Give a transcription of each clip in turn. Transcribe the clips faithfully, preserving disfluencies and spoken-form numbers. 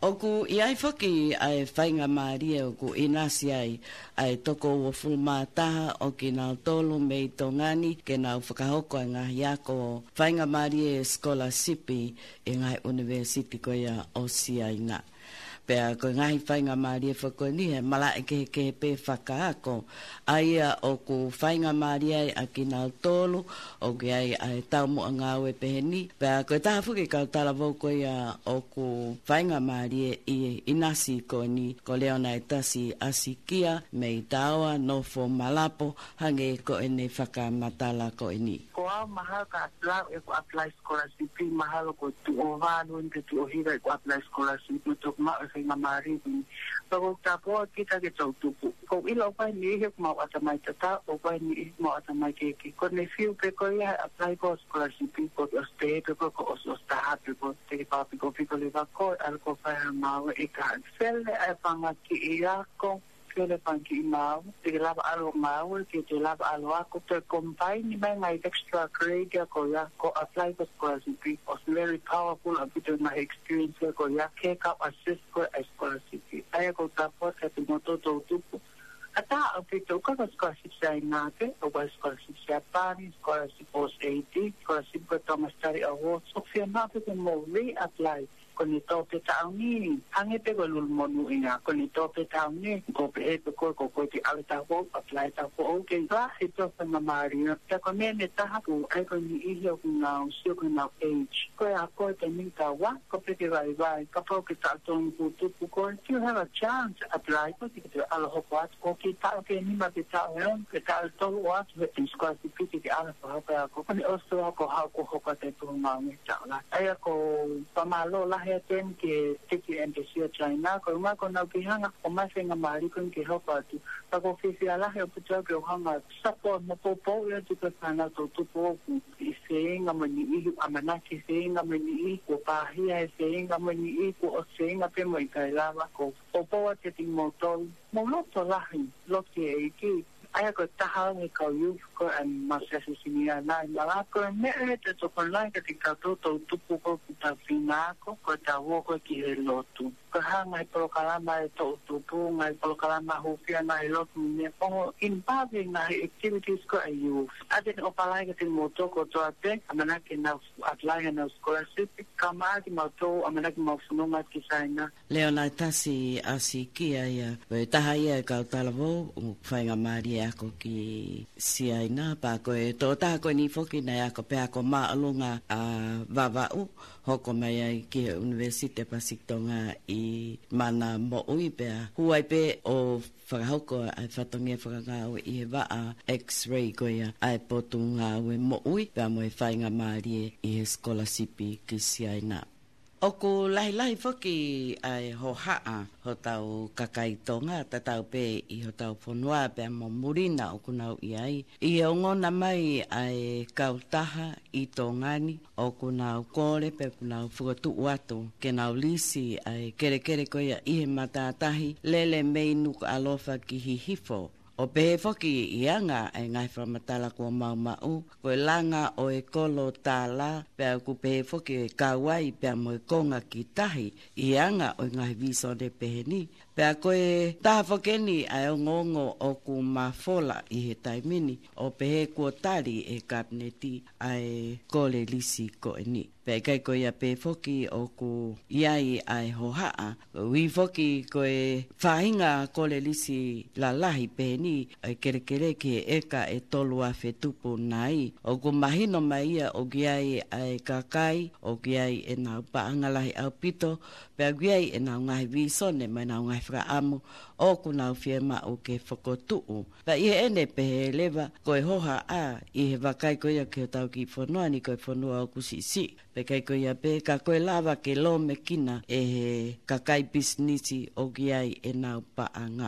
Oku iai foki ai whainga Maria oku inasi ai ai toko o fulmataha o ki nau tolu mei tongani ke nau whakahoko a ngā hiako whainga Maria Scholarship i ngai University ko ia o Siaina. Pea ko ngai whainga Maria whakoni he malai ke ke pe whakaako aia o ku whainga Maria a ki nau tolu o ki ai ai tau mo ngāwe peheni. Pea ko taha whuki kau tala vau ko ia o ku whainga Maria i inasi ko ni ko leona e tasi asikia mei taua no fo malapo hange ko ene whakamatala ko ini. Ko au mahal ka atlau e ko apply scholarship mahal ko tu o vanu ke tu o hira ko apply scholarship tu ma whainga Maria ni. Pagod tapo kita ke tau tupu. Ko ilo pa ni he mau atamai tata o pa ni mau atamai keke. Ko ne fiu pe ko ia apply ko scholarship ko oste pe ko ko osta pe ko te pa pe ko pe ko le va ko al ko fa mau e ka selle e panga ki ia ko ke le panki mau te lava alo mau ke te lava alo ako te combine mai mai extra credit ko ia ko apply ko scholarship was very powerful a bit of my experience ko ia ke ka assist ko scholarship ai ko tapo ke te moto to tupu ata a bit ko ko scholarship sai nate o ko scholarship sai pani scholarship post eighty scholarship ko Thomas Terry Award so fia na pe mo re apply ko ni to pe tau ni hange pe ko lul monu ina ko ni to pe tau ni ko pe e ko ko ko ti ala ta ko apply ta ko o ke ba e to fa mamari ta ko me me ta ko ai ko ni i ho na so ko na age ko ya ko te ni ta wa ko pe ke vai vai ka po ke ta to ku tu ko you have a chance apply ko ti ke ala ho ko ko ki ta ke ni ma te ta o ke ta to wa ke ti sko ti pi ke ala ho ka ko ni o so ko ha ko ho ka te tu ma ni ta la ai ko pa ma lo la he ten ke tiki embassy China ko ma ko na pihanga o ma senga mari kun ke hopa tu pa ko fisi ala he puta ke hanga sapo mo popo ya tu ka sana to tu po i senga mani i amana ki senga mani i ko pa hi e senga mani i ko o senga pe mo i kai lava ko popo wa te ti mo to mo lo to la hi lo ke e ki ai ko taha ni ko yu ko an masasi sinia na la ko me e te to ko la ke ti ka to to tu ko ko ta fina ko ko ta wo ko ki lo tu ko ha mai pro kala mai to tu pu mai pro kala ma hu fia na lo tu ne po in pa de na activities ko ayu ate o pala ke ti mo to ko to ate amana ke na apply na scholarship kama ki mo to amana ki mo funo ma ki saina Leona tasi asikia ya taha ia ka tala vau whainga Maria ako ki Siaina pa ko e tō tāko ni whoki nei ako pe ako maalunga a vavau hoko mai ai ki Universite Pasiktonga i mana mo ui pea huai pe o whakahoko ai whatongia whakangau i he waa x-ray ko ia ai potu ngā ue mo ui pea mo e whainga Maria i he scholarship ki Siaina. Oku lahi lahi whoki ai ho haa ho tau kakaitonga ta tau pe i ho tau whanua pe mo murina oku nau i ai. I o ngona mai ai kautaha i tō ngani oku nau kore pe ku nau whukatu uatu ke nau lisi ai kere kere ko ia i he matatahi lele mei nuku alofa ki hihifo. O pehe whoki i anga e ngai whamatala kua mau mau, koe langa o e kolo tāla, pea ku pehe whoki e kawai pea mo e konga ki tahi, i anga o ngai viso de pehe ni. Pea koe taha whokeni ai o ngongo o ku mawhola i he taimini, o pehe kua tari e kabineti ai kole lisi ko e ni. Pea kai koe ia pehe whoki o ku iai ai hohaa, ui whoki koe whahinga kole lisi la lahi pehe ni, ai kere kere ke eka e tolu a whetupu nai. O ku mahino mai ia o giai ai kakai, o giai e nau paangalahi au pito, pea giai e nau ngahi visone mai nau ngahi whakaamu, o ku nau whiema o ke whakotuu. Pea i he ene pehe lewa, koe hoha a, i he wakai koe ia ke o tau ki whanua ni koe whanua o kusisi. Pe kai koe ia pe, ka koe lava ke lo me kina e he kakai bisnisi o giai e nau paanga.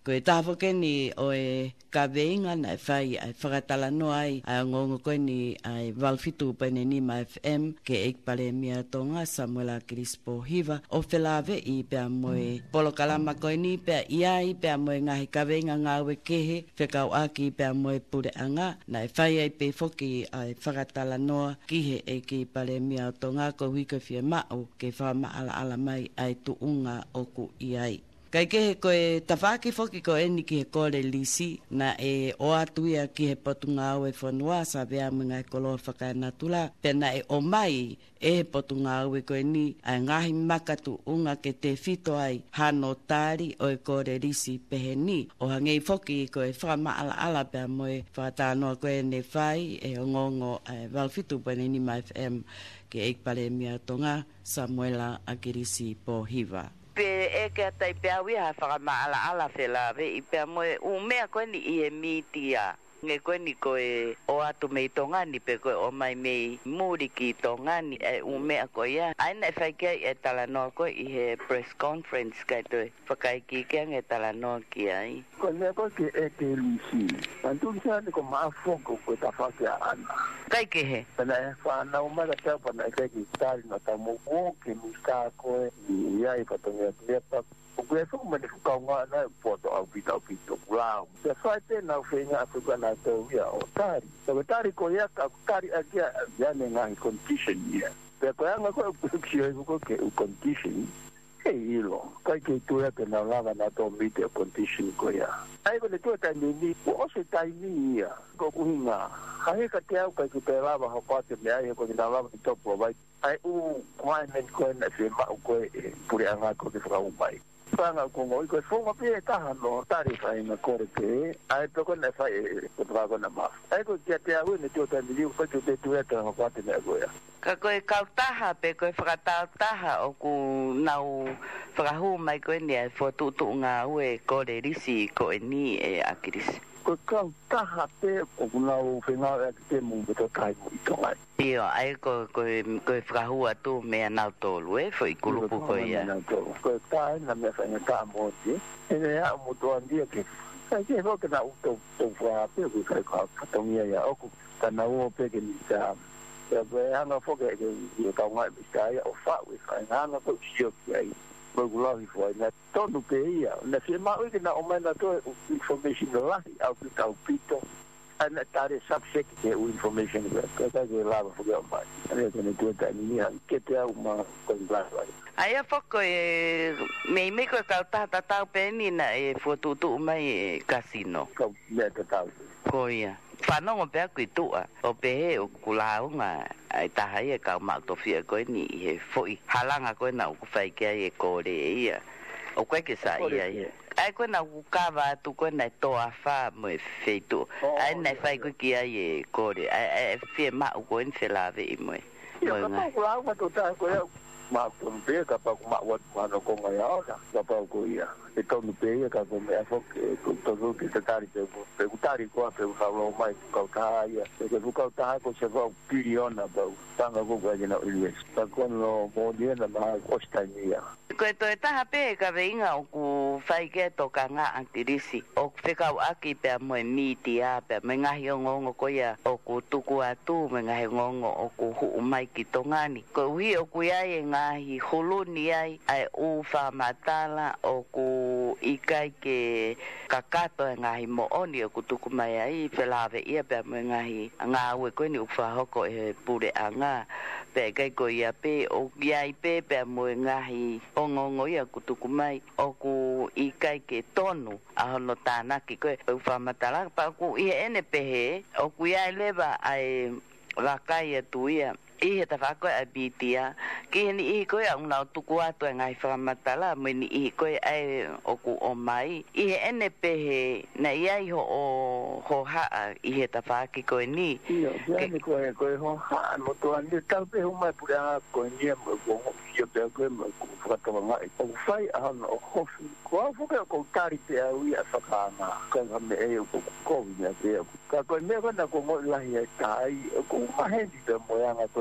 Ko e tāwho ke ni o e ka veinga na e whai ai whakatala no ai ai ngongo koe ni ai walfitu pene ni ma F M ke eik pale mia tonga Samuela Crispo Hiva o whelave i pia moe polo kalama koe ni pia iai pia moe ngahi ka veinga ngawe kehe whekau aki pia moe pure anga na e whai ai pe foki ai whakatala noa kihe e ki pale mia tonga ko wika fia mao ke whama ala ala mai ai tu unga oku iai. Kai kehe koe tawhaki foki ko eni ki he kore lisi na e o atuia ki he potunga au e whanua sa vea mga e kolo whakainatula pena e o mai e he potunga au e koe ni ai ngahi makatu unga ke te fito ai hano tari o e kore lisi pehe ni o hangei foki koe whama ala ala pia moe whakatanoa koe ne whai e o ngongo e walfitu pane ni ma F M ke eikpale mia tonga Samuela Akirisi po Hiva. Pe e ke tai pe awi ha whakama ala ala whela ve i pe moe u mea koe ni i e mitia nge koe ni koe o atu mei tongani pe koe o mai mei muri ki tongani e u mea koe ia aina e whaikia e tala noa koe i he press conference kai toi whakai ki kia nge tala noa ki ai koe mea koe ke e te lisi antu kia ni ko maa foko koe ta whakia ana kai ke he pena e whanau mara tau pana e kai ki tari na ta mo o ke miska koe i ai patongia kia o kwe fo me ka nga na foto au pita au pita lao se faite na fenga afrika na to ya o tari so tari ko ya ka tari akia ya ne nga condition ya pe ko nga ko kio ko ke condition e ilo kai ke tu ya ke na lava na to mite condition ko ya ai ko le to ta ni ni o se ta ni ya ko kunga hai ka te au kai ke te lava ho pa te me ai ko na lava to provide ai u kwai men ko na se ma ko e pure anga ko ke fra u bai Panga kongo iko fonga pe taha no tari fai na kore ke ai toko na fai ko trago na ma ai ko kia te au ne to tan liu fa te tu eta ho pate na goya ka koe kautaha pe koe whakatautaha o ku nau whakahu mai koe ni ai whotutu ngā ue kore risi koe ni e akirisi ko kautaha pe o ku nau whenga e te mungu to kai mo i tongai Iyo, ai ko ko ko whakahua tu mea nau tolu e fo i kulupu ko ia. Ko tae na mea whainga ka moti. E rea mo toa ndia ke. Kai ke hoke na uto to wha pe ku kai ka katongia ia oku. Ka na uo pe ke ni ta. Ia koe hanga foke ke i ka ngai mista ia o wha ui whainga hanga ko sio ki ai. Ko kulahi fwai na tonu pe ia. Na fie mau ke na o mai na to information lahi au ki tau pito. Ana tare subject ke information ke ka ke lava fo mai ana ke ne tueta ni ni ke te au ma ko ngala ai a foko e me me ko ka ta ta ta pe ni na e fo tu tu mai e casino ko me ta ta ko ia fa no mo pe ku tu a o pe o kula nga ai ta hai e ka ma to fie ko ni e fo i halanga ko na ku fai ke e ko re ia o ko ke sa ia ia ai ko na ukava tu ko na to afa mo feito ai na fai ko ki ai e kore ai fie ma ko en se lave i mo mo na ko la ko ta ko ma ko be ka pa ma wa ma no ko ngai ora ka pa ko ia e to no pe ka ko me afo ko to zo ki ta tari pe pe tari ko pe ka lo mai ko ta ia e ko ka ta ko se va piriona ba tanga ko ga na ilves ta ko no mo dia na ma ko sta ni ia ko to ta pe ka veinga o ku fai ke to ka nga antirisi o feka aki pe mo mi tia pe me nga ngo ko ia o ku tuku atu me nga ngo o ku hu mai ki tongani ko wi o ku ia e nga hi holoni ai ai u fa matala o ku ikai ke kakato nga hi mo oni o ku tuku mai ai felave ia pe me nga hi nga we ko ni u fa hoko e pure anga pe kai ko ia pe o ia pe pe mo nga hi o ngo ia ku tuku mai o ku ikai ke tonu a hono tana ki ko u fa matala pa ku i ene pe o ku ia leva ai la kai tu ia i he tawhako a bitia ki ni i koe a unau tuku atu e ngai whamatala me ni i koe ai o ku o mai i he ene pehe na i ai ho o ho haa i he tawhaki koe ni iyo, jani koe koe ho haa mo toa ni tau pehe umai pure a koe ni e mo kongo kia pea koe mo ku whakatawa ngai o whai a hana o hofi ko a whuke o kou tari pea ui a whakanga ka me e o kou kovi mea pea ka koe mea kona ko mo ilahi e tai o kou mahendi pe mo yanga koe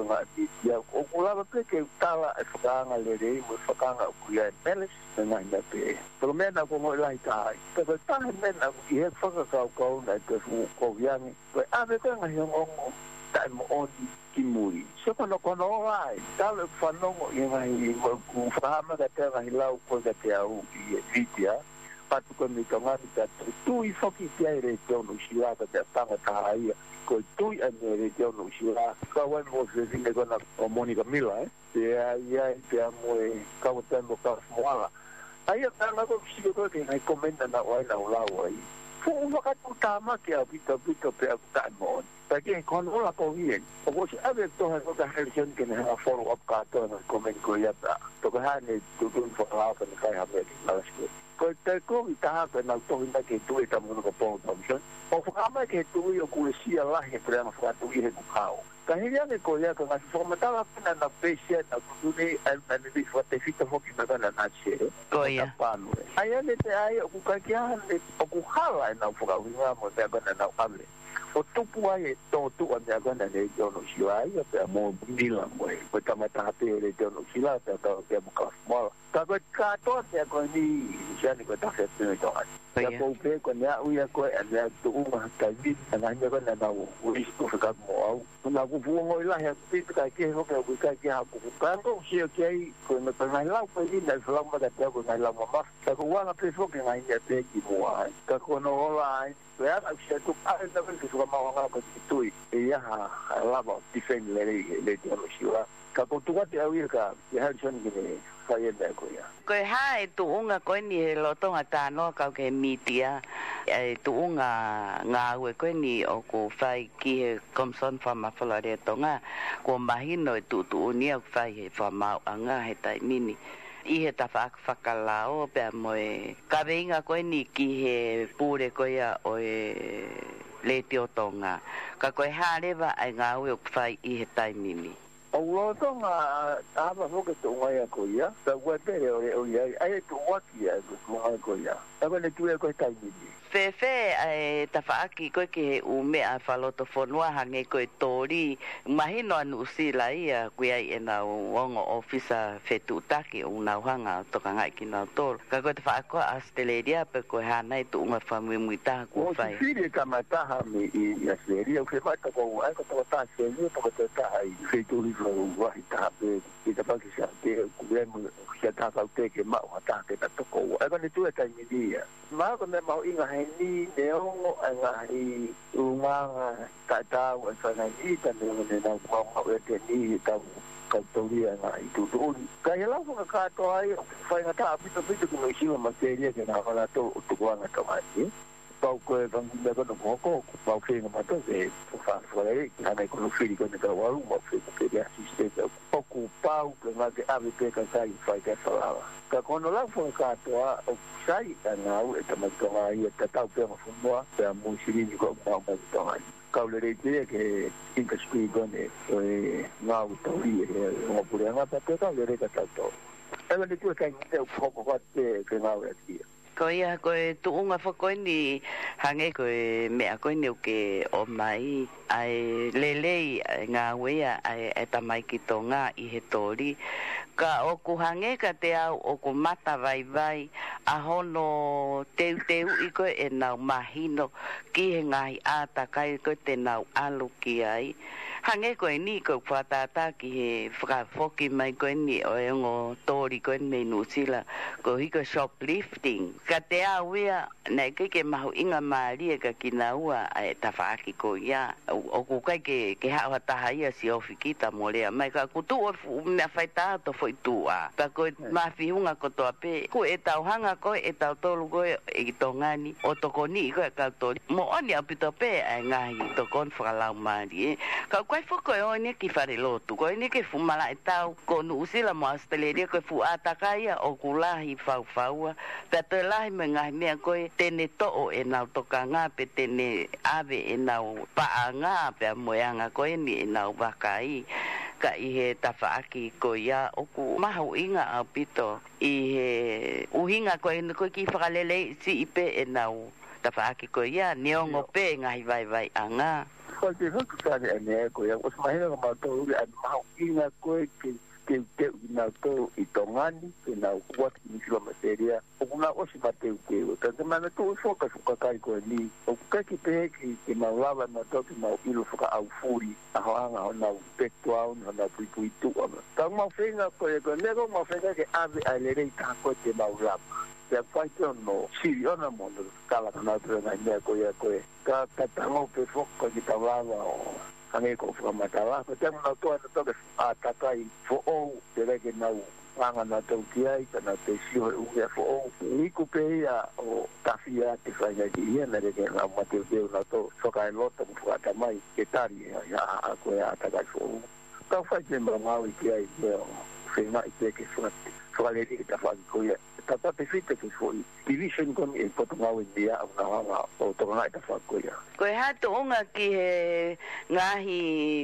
nga di ya o kula pe ke tala e whakanga le rei mo whakanga ku ia meles na nga pe pero mena ko mo lai tai pe pe ta mena ku he whakakau kau na te fu ko yangi pe ave ko nga hongo tai mo oni ki muri so kono kono ai tala whanongo i nga i ku whahama ka te nga hilau ko ka te au i e vitia patu ko mi ka ngani ka tu i whaki te ai re te ono shiwaka te tanga tahaia ko tui ane re te ono shiwaka ka wai mo se zinga kona o Monica Mila eh te ai ai te amoe ka o tembo ka moala ai a tanga ko kishiko ko ke ngai komenda na wai na ulawa ai fu waka tu tama ke a pita pita pe a kutan Pagi kon ola ko hien. O ko ave to ha ko ka helsion ke na follow up ka to na comment ko ya ta. To ka ha ne tu tu follow up na kai ha me na sko. Ko te ko ta ha na to inda ke tu eta mo ko po function. O ka ma ke tu yo ku si ala he pre na fa tu he ku kao. Ka hilia ne ko ya ka na forma ta la na na patient na ku ni al al di fa te fita fo ki na na na che. Ko ya. Ai ne te ai ku ka ki ha ne ku hala na fo ka wi ma mo te ka na na able. O tupu ai e tō tu a mea gana ne te ono siwa ai a pia mō mila moe. Koe tamata hape e te ono sila a pia tau pia mo kawhmoala. Ka koe kātoa pia koe ni siani koe tawhia pia tō ai. Pia koe pe koe nea uia koe a nea tu unga kai vit. A ngā hina koe nea nau uistu whika mo au. Nā kufuo ngoi lahi a pitu kai ke hoke a kui kai ke haku. Ka anko sio ki ai koe me koe ngai lau koe vina i whalau maka te koe ngai lau mamaf. Ka koe wanga pe foke ngai nea pe ki mua ai. Ka koe no hola ai. Koe ana kisia tu ae na vile kisuka mawanga ko tui e ia ha lava defend le le te ono siwa ka ko tu te au ka ia helson ki ne fai e ko ia ko ha e tu unga ko ni he lotonga ta no ka ke mitia e tu unga nga we ko ni o ko fai ki he komson fa ma fala re tonga ko mahino tu tu ni o fai he fa ma anga he tai mini I he tawha whakalao pia moe ka veinga koe ni ki he pūre koe a o e le te o tonga. Ka koe hārewa ai ngā ue o kwhai I he taimimi. O lo tonga hapa hoke tu ngai a koe ia. Ta ua pere o re o ia. Ai e tu waki a tu ngai koe ia. Aba ne tu e koe taimimi. Fefe ai tawhaaki koe ki he ume a whaloto whanua hange koe tōri. Mahino anu usila ia kui ai e nau ongo ofisa whetutaki o nau hanga toka ngai ki nau tōru. Ka koe te whaako a Steleria pe koe hānei tu unga whamui taha kua whai. O te whiri ka mataha me I Steleria. Ke whaita kou ai ko toka taha Steleria toka te taha I wheturi whau wahi taha pe. I te paki sa te kuemu sia taha kau te ke mau ha taha ke na toko. Ai ko ne tu e taimiria. Maa ko ne mau inga hei ni ne ongo a ngā I umanga tātau a whanai ni tane o ne nau mau e te ni i tau kautoria ngā I tūtūri. Ka he lau whaka kātoa ai, whainga tā pito pito ki mai siwa materia ke ngā whana tō o tukuanga kamai. Pau koe wangunda kono moko, pau whenga mato e whawhare, hanei kono whiri kono ka waru, mau whenga kere asistenta. Oku pau ke ngā ke awe peka kai whai ka whalawa. Ka kono lau whaka kātoa o sai a ngāu e tamatonga I e tatau pēma whunua, pēa mūsirini ko ngāu matonga I. Kaulere te ke inka skui kone o e ngāu tauri e ngopure ngāpa te kaulere ka tatau. Ewa ni tue kai ngite o koko kate ke ngāu e tia. Ko ia koe tuunga whakoini hange koe mea koini o ke o mai ai lelei ngā wea ai e tamai ki tō ngā I he tōri. Ka o ku hange ka te au o ku mata vai vai a hono teu teu I koe e nau mahino ki he ngahi āta kai koe te nau alu ki ai. Hange koe ni koe whatata ki he whakafoki mai koe ni o e ngo tōri koe mei nusila ko hiko shoplifting. Ka te awea, nei kei ke mahu inga maaria ka kina ua e tawhaaki ko ia. O ku kai ke, ke hao hataha ia si ofi kita mo lea. Mai ka kutu o mea whaita ato fwoi tua. Ka koe mawhihunga ko toa pe. Ko e tau hanga koe, e tau tolu koe e ki tō ngani. O toko ni i koe ka tori. Mo oni au pito pe e ngahi to kon whakalau maari. Ka koe whoko e oine ki whare lotu. Koe ni ke fumala e tau. Ko nu usila mo Australia koe fu ataka ia o kulahi whau whaua. Pea te lahi me ngahi mea koe tene to'o e nau toka ngā pe tene ave e nau paa ngā pea moeanga koe ni e nau wakai. Ka I he tawhaaki ko ia oku mahu inga au pito. I he uhinga koe koe ki whakalele si ipe e nau tawhaaki ko ia neongo pe ngahi vai vai a ngā. Ko te hoku tane ane ko ya os mahina ka mātou uri an maho inga koe ke ke te ina tō i tongani ke nā kuat ki nisila materia o kuna osi mateu ke o ka te mana tō usoka fukakai koe ni o kukai ki pehe ki ke maulawa na tō ki mau ilo fuka au furi a hoanga o nau petu au na nau pui pui tu ama ka mau whenga koe koe nego mau whenga ke ave ai le rei taha koe te maulawa te whaite ono siri ona mono kala ka nau tura ngai mea koe koe ka tatango pe foka ki taulawa o hange ko whakamatawa ko te muna toa na toke a takai fo o te reke nau wanga na tau ki ai kana te siho e uke fo o liku pe ia o tawhia te whainga ki ia na reke na mateo teo na tō whaka e lota mu whakatamai ke tari ia a koe a takai fo o ka whaite mra mau i ki ai mea whenga i te ke whakati whakareri ki ta whaki ko ia tata te white ke fwoi division kon e poto ngau i mea au na wanga o toka ngai ta whaki ko ia Koe hatu unga ki he ngahi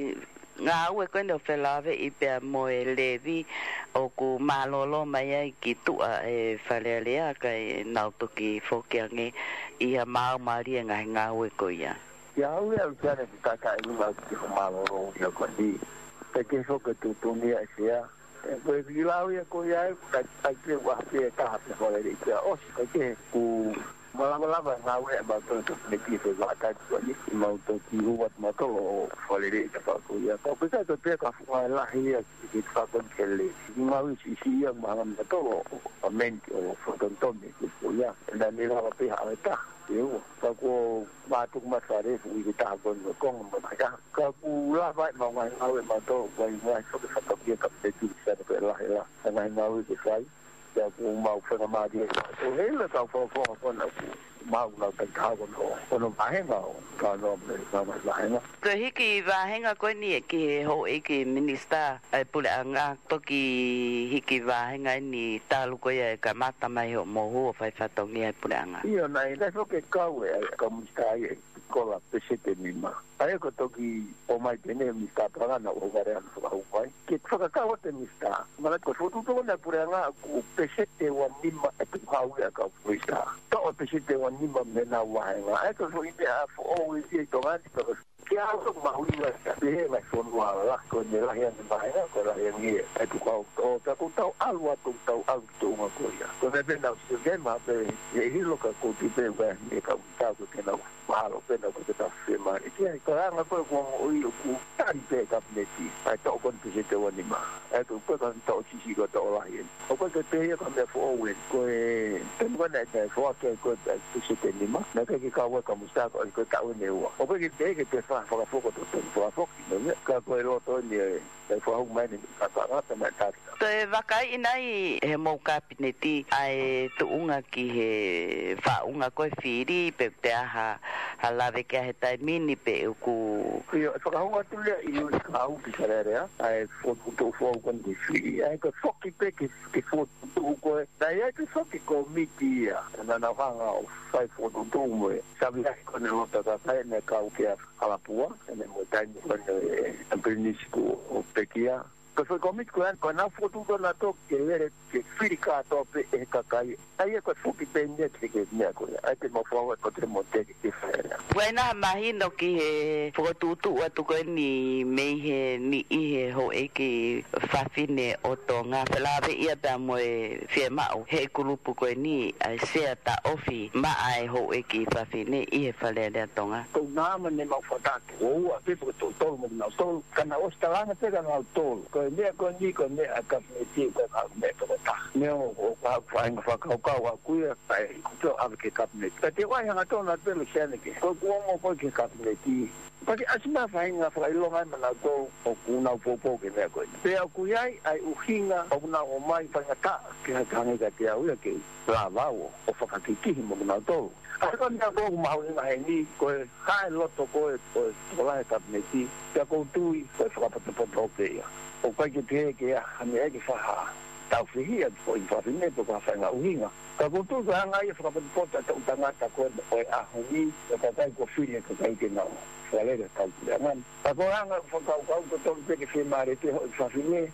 ngā ue koe no whelawe i pia moe levi o ku malolo mai ai ki tua e whalealea kai nau toki whokiange i ha mau maari e ngahi ngā ue koe ia. Ia au ia ukiane ki kaka e luma ki ho malolo ia koe ni. Te ke whoka tūtuni a sea. E koe ki lau ia koe ia e kai ke wahape e taha pe whalere i kia osi. Kai ke ku malama-lama ngā ue e mātou to me ki whi wātai kua ni. I mātou ki huat mātolo o whalere i ka whako ia. Kau pika to pia ka whunga e lahi ia ki ki whakon ke le. I ngā ue si si ia mahanga mātolo o menti o whakontone ki ko ia. E nā ni rawa piha awe taha. Yo, ka ko matuk masare fu i ta kon ko mo ka ka ku la vai ma ngai au ma to vai vai so ka ka pia ka te tu sa pe la la ngai ma u ke sai ya ku ma u fa ma di so he la ka fo fo ko na ku ma u na ka ka ko no ko no ba he ma ka no me ka ma la he na Ko hiki wahenga koe ni e ki he ho e ki minista e pule anga toki hiki wahenga ni talu koe e ka mata mai ho mohu o whai whatongi e pule anga. Iyo nai, na so ke kau e ka mista e kola pesete mima. Ai ko toki o mai tene mista pranga na o gare ana so mai. Ke whakakau te mista. Mana ko fotu to na pure anga ku pesete wa mima e tu hau e ka mista. To o pesete wa mima me na wahenga. Ai ko so ite a fo o i te to ngati to Kia au mahuinga ka pehe mai whonua la ko ne lahi ane mahenga ko lahi ane e tu kau o ta ko tau alua tu tau au ki tō unga koia. Ko me pena o sio gen maa pe e hilo ka ko ti pe wea me ka utau ko tena mahalo pena ko te ta whima. E kia ka ranga koe ko o i o ku tari pe kabineti ai tau kon pese te wanima. E tu koe ka tau sisi ko tau lahi ane. O koe ke pehe ka mea fo owen ko e tenu kone e te whoake koe pese te nima. Na ke ki ka ue ka mustako e koe tau ene ua. O koe ke pehe ke te whakafoko to te whakafoki no me ka koe roto ni e e whahau mai ni ka whangata mai tāti. To e wakai inai he mou kabineti ai tu unga ki he whaunga koe whiri pe te aha ha lawe kia he tai mini pe uku. Iyo, e whakahunga tu lea inu i ka au ki sarerea ai whotu tu whau kon di whiri ai ka whoki pe ki whotu tu koe na ia ki whoki ko miti ia na na whanga o whai whotu tu moe sabi hai kone rota ka kai ne ka au kia halapua ene mo taini kone e perinisiku o pekia. Ko foi komit ko an ko na foto do na to ke lere ke firika to pe e ka kai ai ko fuki pe net ke ne ko ai te mo fo ko te mo te ke fera Buena imagino ki he foto tu atu ko ni me he ni i he ho e ki fafine o to nga felawe ia ta mo e firma o he grupo ko ni ai se ta ofi ma ai ho e ki fafine i he fale de tonga ko na ma ne mo fota o a pe ko to to mo na to kana o sta lana te kana to mea ko ni ko mea ka me ti ko ka me ko ta me o ka fa nga fa ka ka wa ku ya ai ko ave ke ka me ta te wa nga to na te le sene ke ko ko mo ko ke ka me ti pa ke asma fa nga fa ilo nga na to o ku na po po ke me ko pe ku ai ai u hinga o na o mai fa nga ta ke ka nga ka te au ke la va o o fa ka ki ki mo na to a ko na ko ma ho nga ni ko ha lo to ko ko la ka me ti ka ko tu ko fa pa po po ke ya o kai ke te ke a me e ke whaha tau whihia ko i whawhine po ka whainga uhinga. Ka kutu ka hanga i whakapatipota ta utangata koe o e ahungi e ka kai ko whine ka kai ke nao whalere tau te angan. Ka ko hanga whakaukau ko tolu peke whemare te ho i whawhine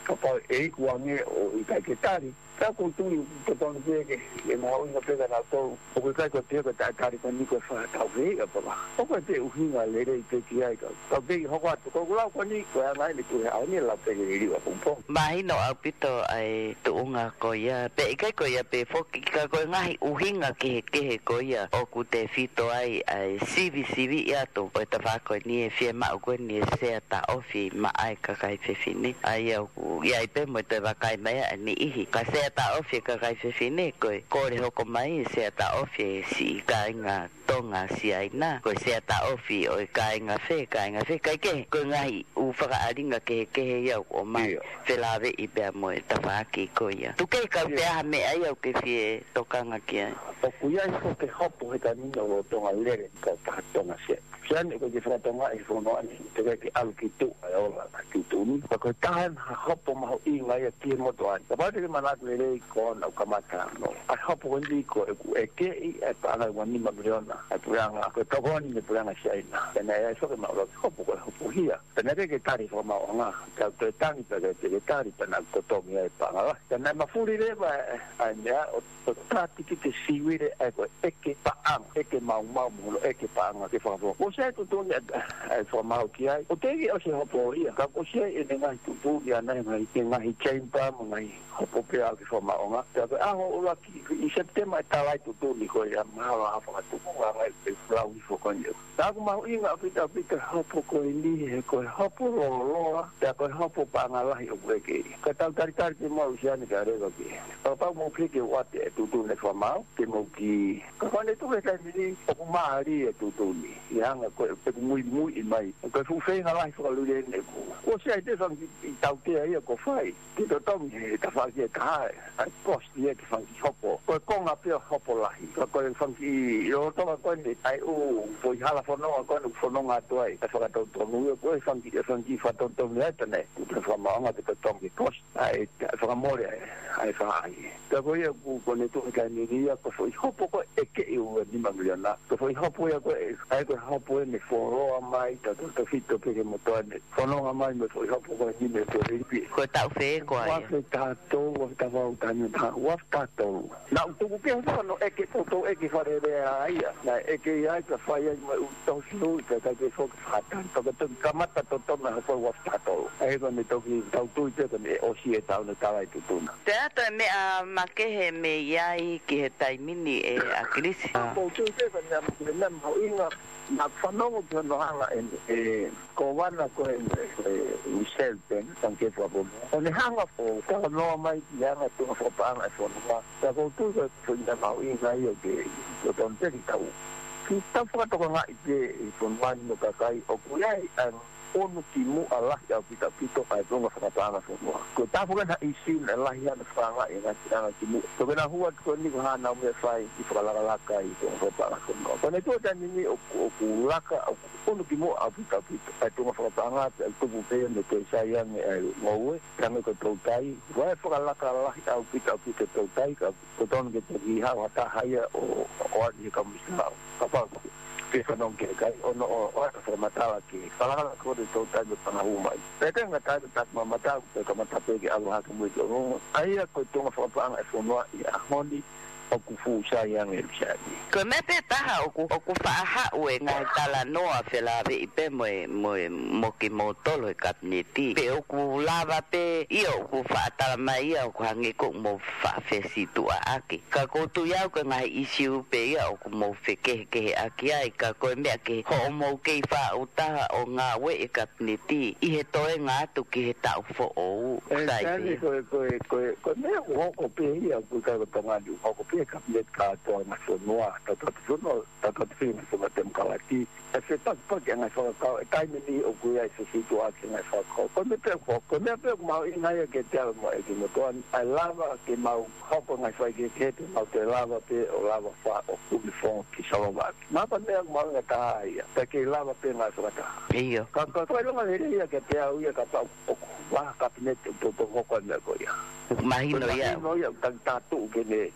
kapal e kuange o i kai ke tari ka ko tu ko ton ke ke e mau nga pega na to o ko kai ko te ko ta tari ko ni ko fa ta ve ka pa o ko te u hinga le re te ki ai ka ka ve ho ko ko la ko ni ko nga ni tu ha ni la pe ri wa po mai no au pito ai tu nga ko ya pe kai ko ya pe fo ki ka ko nga u hinga ke ke ko ya o ku te fito ai ai sivi sivi ya to o ta fa ko ni e fie ma ko ni se ta o fi ma ai ka kai fe fini ai au ku ya pe mo te va kai mai ni i ka se ta o fi ka kai fe fini ko ko re ho ko mai se ta o fi si ka nga tonga si ai na ko se ta o fi o ka nga fe ka nga fe kai ke ko nga u fa ka aringa ke ke ya o mai fe la ve i pe mo ta fa ki ko ya tu ke ka te ha me ai o ke fi to ka nga ki o ku ya ko ke hopo he ka ni no tonga le ka ta tonga se Sian ko ke fra tonga e fo no ani te ke al ki tu ai ola ki tu ni ko tan ha hopo ma ho i nga ya ki mo to an ba te mana le le ko na ka ma ka no a hopo ndi ko e ke i e pa na wa ni ma miliona a puanga ko to ko ni me puanga sai na na ya so ke ma lo hopo ko hopo hia te na ke tari fo ma nga ka te tani pe te ke tari pe na ko to mi e pa nga te na ma furi le ba a ya o tati ki te siwire e ko e ke pa ang e ke ma ma mo e ke pa nga ke fa o se tu tu e fo ma o ki ai o te o se hopo ia ka ko se e nga tu tu ia na ngai ke ngai chamber mo ngai hopo pe a ke fo ma o nga te a ho o ki i september ta lai tu tu ni ko ia ma ha fa tu nga ngai pe flau fo ko ni ta ko ma o inga pita pita hopo ko ni e ko hopo lo lo ta ko hopo pa nga lai o ke ka ta tar tar ke mo sia ni ka re ko ki pa pa mo ke ke wa te tu tu ne fo ma ke mo ki ko ne tu ke ta ni o ma ri e tu tu ni ia ko pe muy muy mai ko fu fe nga lai fo lu le ne ko o se te son ki tau te ai ko fai ki to tom ni ta fa ki ka ai post ye ki fa ki hopo ko ko nga pe hopo lai ko ko fa ki yo to ko ni ai u fo hala fo no ko no fo no nga to ai ta fa to to mu ko fa ki fa ki fa to to ne ta ne ko fa ma nga te to ki post ai fa mo re ai fa ai ta ko ye ku ko ne to ka ni ria ko fo hopo ko e ke u ni ma miliona ko fo hopo ya ko ai ko hopo ne foro mai ta to fito pe mo to ne fono mai me fo hopo ko ni me to ri ko ta fe ko ai wa ta to wa ta va ta ni ta wa ta to na tu ku ke no e ke to to e ke fa re ai na e ke ya ka fa ya me to slu ta ta ke fo ka ta to to ka mata to to na fo wa ta to ai ko ni to ki ta tu te ne o si e ta no ta ai tu tu na te to me a ma ke he me ya i ki he tai mini e a krisi ko tu te fa na na ma inga na whanongo ki hono hanga e ko wana ko e Michelle Ben tanke fwa bomo o ne hanga po ka noa mai ki hanga tunga fwa paanga e whanonga ka ko tu ka whinda mau i ngai o ke o ton te ki tau ki tau whakatoka nga i te i whanwani no kakai o kuiai ang onu ki mu Allah ya pita pito ai tunga whakapanga whanua ko ta whaka na isi na lahi ana whanga i ngati anga ki mu ko kena hua ko ni ko hana ume whai i whakalakalaka i tunga whakapanga whanua ko ne tō tani ni o ku laka onu ki mu a pita pito ai tunga whakapanga ai tupu pēa me te isaiang e ngoue tangi ko tautai wai whakalaka lahi au pita pito tautai ka ko tonu ke te ki hao hata haia o adi ka misnau ka pāko ke whanong ke kai ono o ata whamatala ki whalakala ko te tau tai me pangahu mai pete nga tai te tak mamata pe ka matape ke aloha ke mui tono aia ko tonga whapanga e whanua i ahoni o ku fu sa yang e bisani ko me pe taha o ku o ku faha o nga tala noa fela be pe mo mo mo ki mo tolo ka niti pe o ku lava pe i o ku fa tala mai o ku hangi ko mo fa fe situ aki ka ko tu ya ko nga isiu pe ya o ku mo fe ke ke aki ai ka ko me ke ho mo ke fa o ta o nga we ka niti i he to nga tu ki he ta fo o sai ko ko ko ko me o ko pe ya ku ka ko nga du ko pe ka net ka to na so noa ta ta so no ta ta fi so ma tem kalaki e se ta pa que nga so ka e kai ni o ku ya se situ a que nga so ko ko me pe ko ko me pe ma i nga ya ke te mo e ki mo to ai lava ke ma ho ko nga so ke ke te ma te lava pe o lava fa o ku mi fo ki so va ma pa me ma nga ta ya ta ke lava pe nga so ta iyo ka ka ko lo nga le ya ke te au ya ka ta o wa ka net to to ko ko na ko ya imagino ya no ya ta ta tu que ne ta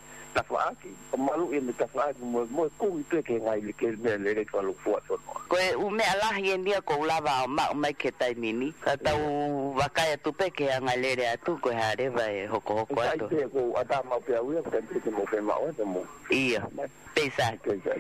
tafaaki o malu e me tafaaki mo mo ku i pe ke ngai le ke me le le ko lu fo so ko e u me ala ye ndia ko lava ma mai ke tai mini ka tau wakaya tu pe ke ngai le le atu ko hare vai hoko hoko atu ai ko ata ma pe u ke te mo pe ma o te mo ia pesa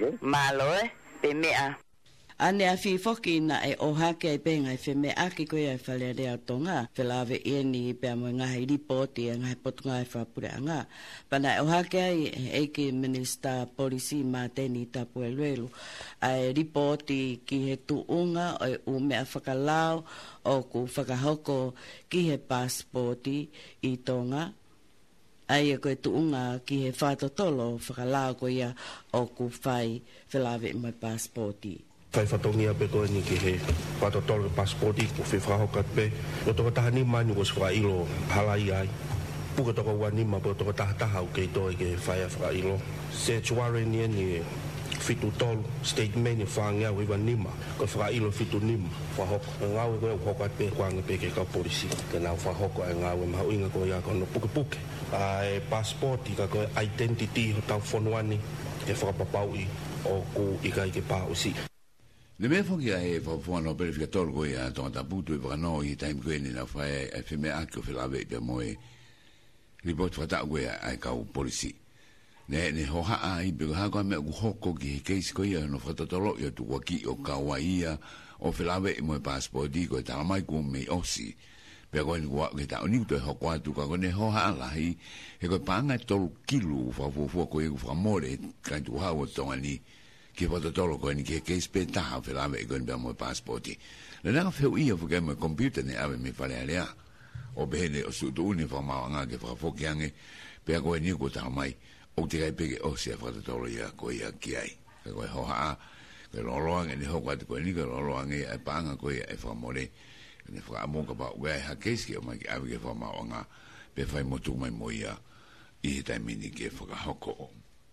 malo e pe mea ane a fi foki na e o hake ai penga i wheme aki koe ai whale rea tonga whelawe e ni pia mo ngahi ripoti e ngahi potunga ai whapure anga pana e o hake ai eiki minister polisi ma teni tapu e luelu ai ripoti ki he tuunga o e u mea whakalau o ku whakahoko ki he passporti i tonga ai e koe tuunga ki he whatotolo whakalau ko ia o ku whai whelawe mai passporti Fai fatongia pe koe ni ki he patotolo passporti ko fi whahokat pe. O toko taha ni mani ko swa ilo halai ai. Puka toko wani ma po toko taha taha o kei toi ke whai a wha ilo. Se tuare ni ni fitu tolu statement ni whangia wiwa nima. Ko wha ilo fitu nima whahoko. Ngawe koe uhokat pe kuanga pe ke ka polisi. Ke nau whahoko e ngawe mahu inga koe a kono puke puke. Ai passporti ka koe identity ho tau whonuani e whakapapau i o ku ikai ke pā usi. Le me foki ai fa fo no verificator go ia to ta puto e no i time go ni na fa e fe me anche fe la ve de moi report fa ta go ai ka u policy ne ne ho ha ai be ha go me go hoko ki case ko ia no fa to lo ia tu ki o ka wa ia o fe la ve mo passport di go ta mai go me o si pe go ni go ke ta ni to ho kwa tu ka go ne ho ha la hi e go panga to kilo fa fo fo ko e fa more ka tu ha o to ani che vado tolo con che che aspettava per avere con abbiamo i passaporti le non fai io perché il computer ne ave mi fare alea o bene o su uniforma anche fra pochi anni per go ni go ta mai o ti hai perché o si è fatto tolo ia co ia chi hai che go ho ha che lo lo anche ne ho quattro con ni che lo lo anche e panga co ia e fa more ne fra mo ka ba we ha che si ma che ave che fa ma nga per fai mo tu mai mo ia i dai mini che fa hoko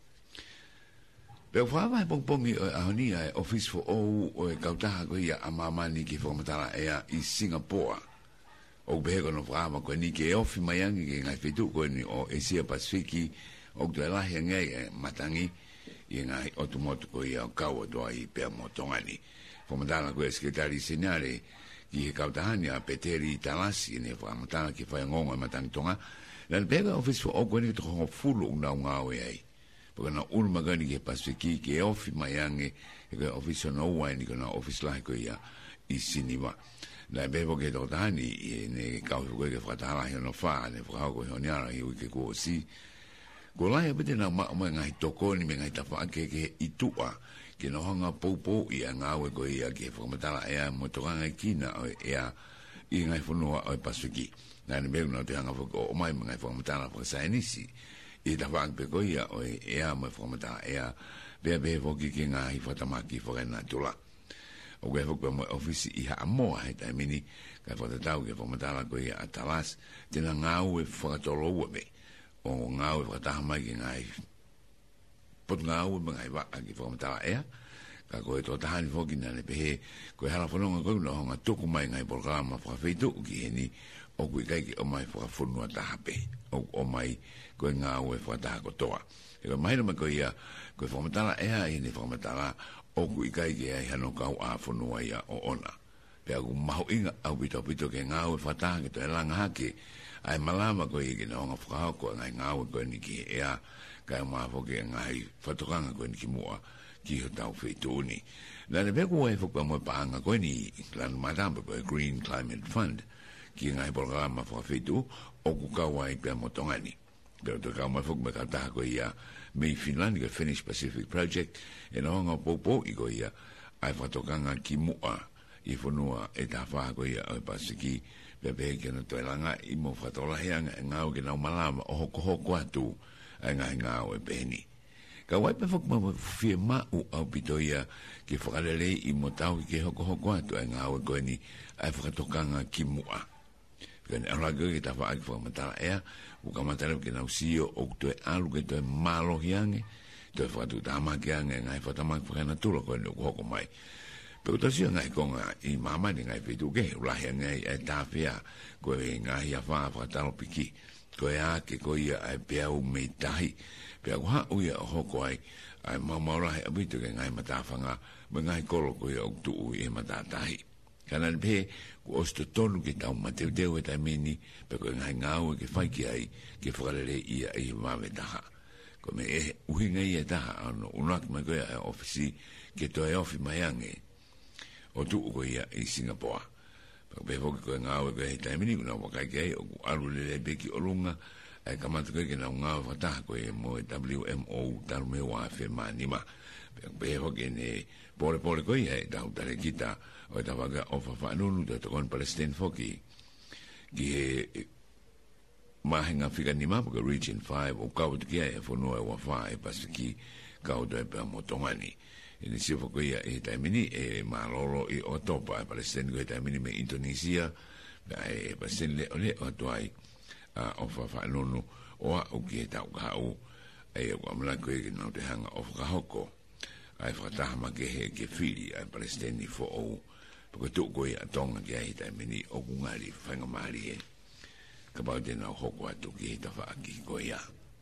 Pero fa vai pong pong a honia office for o o kautaha ko ia a mamani ki formatala ea i Singapore. O behego no frama ko ni ke ofi mayangi ke ngai fitu ko ni o Asia Pacific o de la henga matangi i ngai automoto ko ia kawa do ai pe motongani. Formatala ko sekretari senale ki kautaha a Peteri Talasi ne formatala ki fa ngonga matantonga. La behego office for o ko ni to fulu na ngawe ai. Porque na urma gani ke pasiki ke ofi mayange ke office no wine ke na office la ko ia i siniwa na bebo ke do tani ne ka ko ke frata la no fa ne fra ko no nya i ke ko si ko la e bete na ma ma ngai toko ni me ngai ta fa ke ke itua ke no hanga popo i nga we ko ia ke fra mata la e mo to nga kina ia i ngai fono o pasiki na ne bebo no te hanga ko o mai ngai fra mata la fra sa inisi i da vang pe ko ia o e a mo formata e a be be vo ki ki nga i fata ma ki fo na tula o ge vo ko mo office i ha mo ha ta mini ka fo ta tau ge formata la ko ia atalas te na nga o e fo to lo we me o nga o fata ma ki nga i pot nga o me ngai va ki formata e a ka ko to ta han fo ki na le pe ko hala fo no ko no nga to ku mai ngai programa fa feito ki ni o ku kai ki o mai fo fo no ta hape o o mai ko nga o e fata ko toa e ko mai no ko ia ko formatala e ai ni formatala o ku ikai ke ai hano ka a fono ia o ona pe aku mau inga au bito bito ke nga o fata ke to langa hake ai malama ko i ke no nga fra ko nga nga o ko ni ki e a ka ma fo ke nga i fatokanga ko ni ki mua ki ho tau feituni la ne be ko e fo ko mo pa nga ko ni lan madam ko Green Climate Fund ki nga i programa fo feitu o ku ka wai pe mo tongani pero to ka mo fo me ka ta ko ia me Finland ke Finnish Pacific Project e no nga popo i ko ia ai fatokanga ki mua i fonua e ta fa ko ia o pasiki pe pe ke no to langa i mo fatola hea nga o ke na malama o hoko hoko atu ai nga nga o e peni ka wai pe fo mo fi ma o au pitoia ke fo i mo tau ke hoko hoko atu ai nga o ko ni ai fatokanga ki mua kan ala ge ta fa fo mata e u ka mata ke na usio o to alu ke to malo hiange to fa tu ta ma ke ange ngai fa ta ma fa na tu lo ko no ko mai pero to si ngai ko ngai i mama ni ngai pe tu ke la hiange e ta fia ko ngai ya fa fa ta lo piki ko ia ke ko ia ai pea u me tahi pea ko ha u ia hoko ai ai mau maura he abitu ke ngai matawhanga me ngai kolo ko ia uktu u i matatahi kana pe ko osto tonu ke tau mateu teu e tai mini pe ko ngai ngau ke whai ki ai ke whakarere ia i mawe taha ko me e uhinga ia taha ano unak mai ko ia e ofisi ke to e ofi mai ange o tu ko ia i Singapore pe foki ko ngau ko e tai mini kuna wakai ke o alu le beki olunga ai kamata ko ke na ngau fata ko e mo W M O tal me wa fe manima pe foki ne pole pole ko ia da utare kita o da vaga o fa fa no no to kon Palestine foki ki mahinga fika ni ma ko region five o ka o ke e fo no e wa five pasiki ka o da pe mo tongani ini si fo ko ia e tai mini e malolo i o topa Palestine ko tai mini me Indonesia e pasen le ole o toai a o fa fa no no o o ke ta ka o e o amla ko e no te hanga o ka hoko ai fa ta ma ke he ke fili ai Palestine fo o ko tu ko ia tonga ke ai tai mini o ngari fa ngamari e ka ba de na hoko atu ke ta fa ki ko ia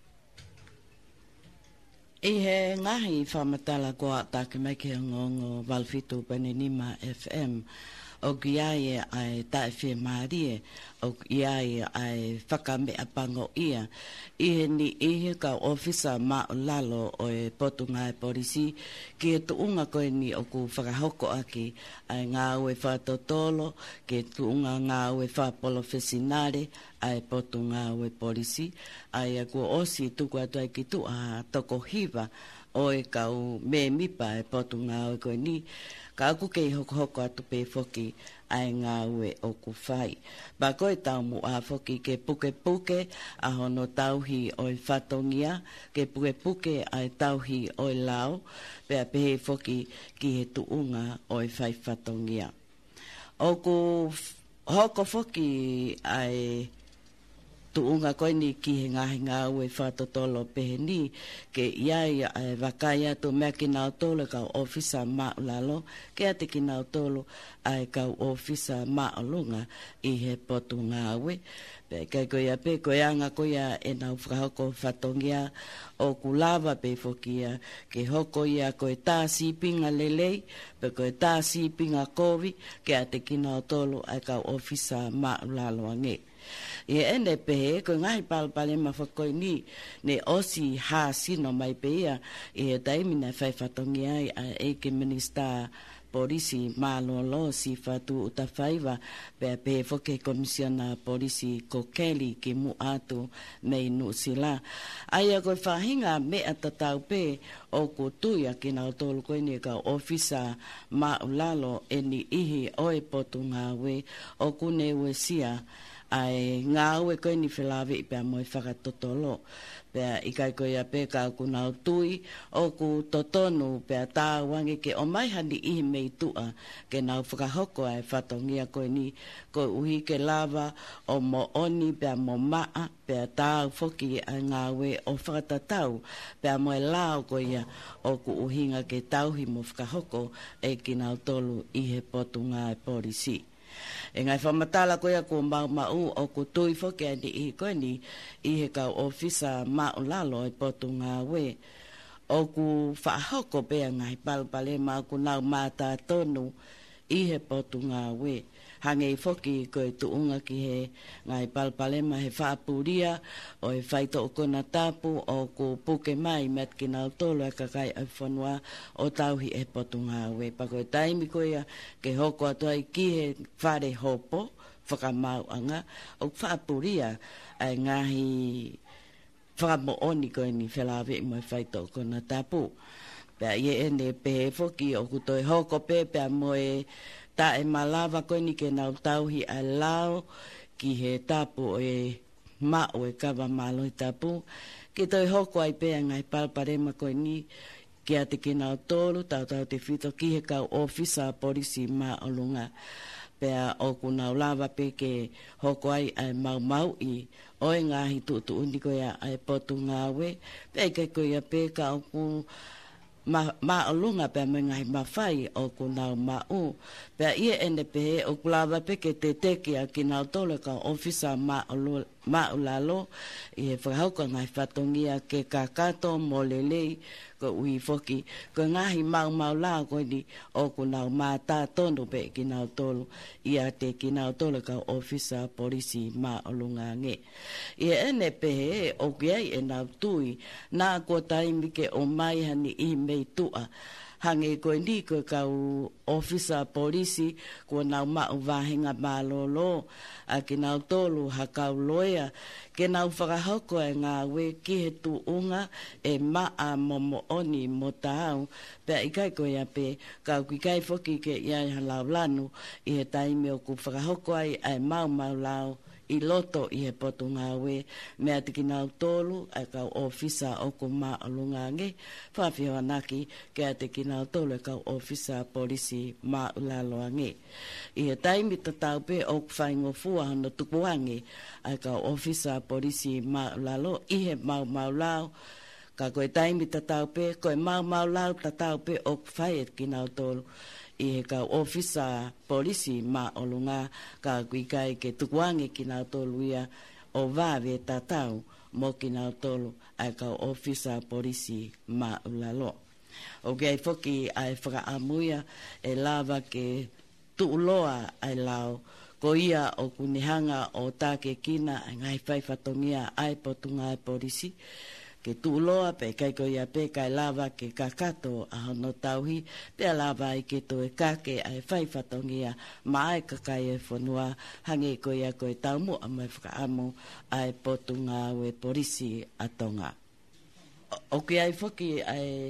I he ngahi whamatala ko a take mai ke ngongo Walfitu Panenima F M o ki ai ai tae whi maarie o ki ai ai whakame apango ia i he ni ihe ka ofisa ma o lalo o e potunga e polisi ki e tuunga koe ni o ku whakahoko aki ai ngā ue whatotolo ki e tuunga ngā ue whapolo whesinare ai potunga ue polisi ai a kua osi tuku atu ai ki tu a toko hiva o e kau me mipa e potunga o koe ni ka aku kei hoko hoko atu pe foki ai ngā ue o ku whai. Ba koe tau mu a foki ke puke puke a hono tauhi o i whatongia, ke puke puke ai tauhi o i lao, pea pehe foki ki he tuunga o i whai whatongia. O ku hoko foki ai tuunga koe ni ki he ngahi ngā ue whatotolo pehe ni ke iai e wakai atu mea ki nao tolo kau ofisa maulalo ke ate ki nao tolo ai kau ofisa maulunga i he potu ngā ue pe kai koe a pe koe anga koe a e nau whakahoko whatongia o kulawa pe fokia ke hoko ia koe tā sipinga lelei pe koe tā sipinga kovi ke ate ki nao tolo ai kau ofisa maulalo ange. I ene pehe, ko ngahi palpale ma whakoi ni, ne osi ha sino mai pea, i he taimina whai whatongi ai a eke minista polisi malolo si whatu uta whaiva, pea pehe whake komisiona polisi ko Kelly ki mu atu mei nu sila. Ai a koe whahinga me atatau pe o ko tuia ki nao tolu koe ni ka ofisa maulalo e ni ihi oe potu ngā we o kune we sia, ai ngā ue koe ni whilawe i pia moe whakatotolo. Pea i kai koe a peka ku nau tui o ku totonu pea tā wangi ke o mai hani ihi mei tua ke nau whakahoko ai whatongia koe ni koe uhi ke lava o mo oni pea mo maa pea tā whoki ai ngā ue o whakatatau pea moe lao koe ia o ku uhinga ke tauhi mo whakahoko e ki nau tolu i he potu ngā e polisi. E ngai whamatala koea ko mau mau o ko tui whoke ani i koe ni i he kau ofisa mau lalo i potu ngā we. O ku whaahoko pea ngai palpale mau ku nau mātā tonu i he potu ngā we. Hange i whoki koe tuunga ki he ngai palpalema he whaapuria o he whaito o kona tapu o ko puke mai met ki nau tolo e kakai ai whanua o tauhi e potu ngā we. Pako e taimi koea ke hoko atu ai ki he whare hopo whakamau anga o whaapuria ai ngahi whakamooni koe ni whelawe i mai whaito o kona tapu. Pea ie ene pehe whoki o kutoe hoko pe pea moe ta e malawa koe ni ke nau tauhi a lao ki he tapu o e ma o e kawa malo i tapu. Ki toi hoko ai pea ngai palparema koe ni ki ate ki nau tolu tau tau te whito ki he kau ofisa polisi ma o lunga. Pea o ku nau lawa pe ke hoko ai ai mau mau i o e ngahi tu tu undi koe a e potu ngā we. Pea ke koe a pe ka o ku ma ma alunga pe me ngai ma fai o ku na ma u pe ia ene pe o kulava pe ke te te ki a ki na tole ka ofisa ma alu ma ulalo e fa ka ngai fatongia ke kakato molele ko ui foki ko ngahi mau mau la ko di o ku na ma ta tondo pe ki na tolo ia te ki na tole ka ofisa polisi ma alunga nge e ene pe o ki e na tui na ko tai mi ke o mai hani i me tua hange ko ndi ko ka officer polisi ko na ma vahinga malolo a ki na tolu ha ka loya ke na faka hoko e nga we ki he tu unga e ma a momo oni motau pe i kai ko ya pe ka ki kai foki ke ya la lanu i he tai me ko faka hoko ai ai mau mau lao i loto i he poto ngā we mea tiki nau tolu ai kau ofisa o ko ma alunga nge whawhio anaki ke a tiki nau tolu ai kau ofisa polisi ma ulaloa nge i he taimi tatau pe o whaingo fua hana tukuange ai kau ofisa polisi ma ulalo i he mau mau lao ka koe taimi tatau pe koe mau mau lao tatau pe o whai ki nau tolu i he ka ofisa polisi ma olunga ka kuikai ke tukuange ki nau tolu ia o vave tatau mo ki nau tolu ai ka ofisa polisi ma ulalo. O ke ai foki ai whakaamuia e lava ke tuuloa ai lao ko ia o kunihanga o take kina ngai whai whatongia ai potunga ai polisi ke tuuloa pe kai ko ia pe kai lava ke kakato a hono tauhi pe lava i ke to e kake ai whai whatongia mai ka kai e whanua hange ko ia ko e taumu a mai whakaamu ai potunga we polisi atonga. O, o ke ai whoki ai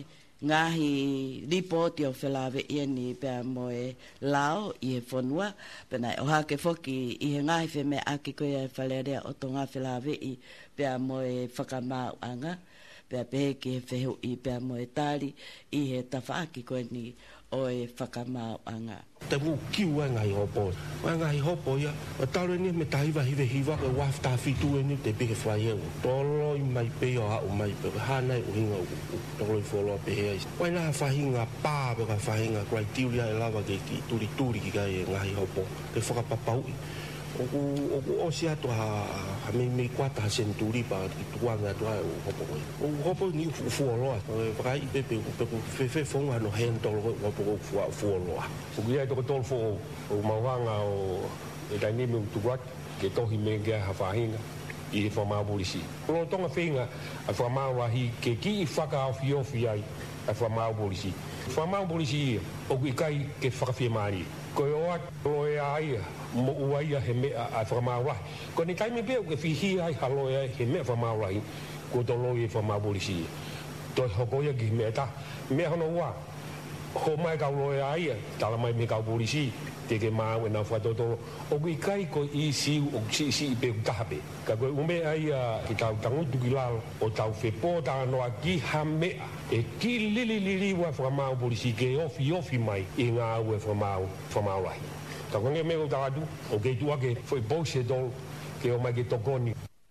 ngahi ripoti o whelawe ia ni pe mo e lao i e whanua pena o hake whoki i he ngahi wheme aki ko ia e whalerea o tonga whelawe i pea mo e whakamau anga, pea pehe ki he whehu i pea mo e tari, i he tawhaaki koe ni o e whakamau anga. Te mu kiu e ngai hopo. E ngai hopo ia, o taro ni me tahiwa hiwe hiwa ke wafta fitu e ni te peke whai eo. Tolo i mai pe o hao mai pe, hana i uhinga u tolo i wholoa pehe aisi. Wai naha whahinga pā pe ka whahinga criteria e lava ke ki turi turi ki kai e ngai hopo. Ke whakapapau i. Oku oku osi atu ha ha me me kwata ha senturi pa ki tuanga tu ha hopo ko. O hopo ni fu fu lo. Vai pe pe pe fe fe fonga no hen tolo hopo ko fu fu lo. O kia to tol fo o mawanga o e dai ni me tu wat ke to hi me ga ha fahinga i fo ma polisi. Lo tonga finga a fo ma wa hi ke ki faka of yo fi ai a fo ma polisi. Fo ma polisi o ki kai ke faka fi mari. Ko o at lo e ai mo uaia he mea a whakamaura. Ko ni taimi peo ke whihi ai haloia he mea whakamaura hi, ko to loi e whakamaupolisi. Toi hokoia ki mea ta. Mea hono ua, ho mai kau loia aia, tala mai me kau polisi, te ke mau e nau whatotolo. O kui kai ko i siu o si si i peo tahape. Ka koe ume aia ki tau tangutu ki lalo, o tau whepo ta noa ki ha mea. E ki lili lili wa whakamaupolisi ke ofi ofi mai i ngā ue whakamau, whakamaura hi. Ta konge mego tātu, o kei tuake foi bose tol, ke o mai ke tokoni.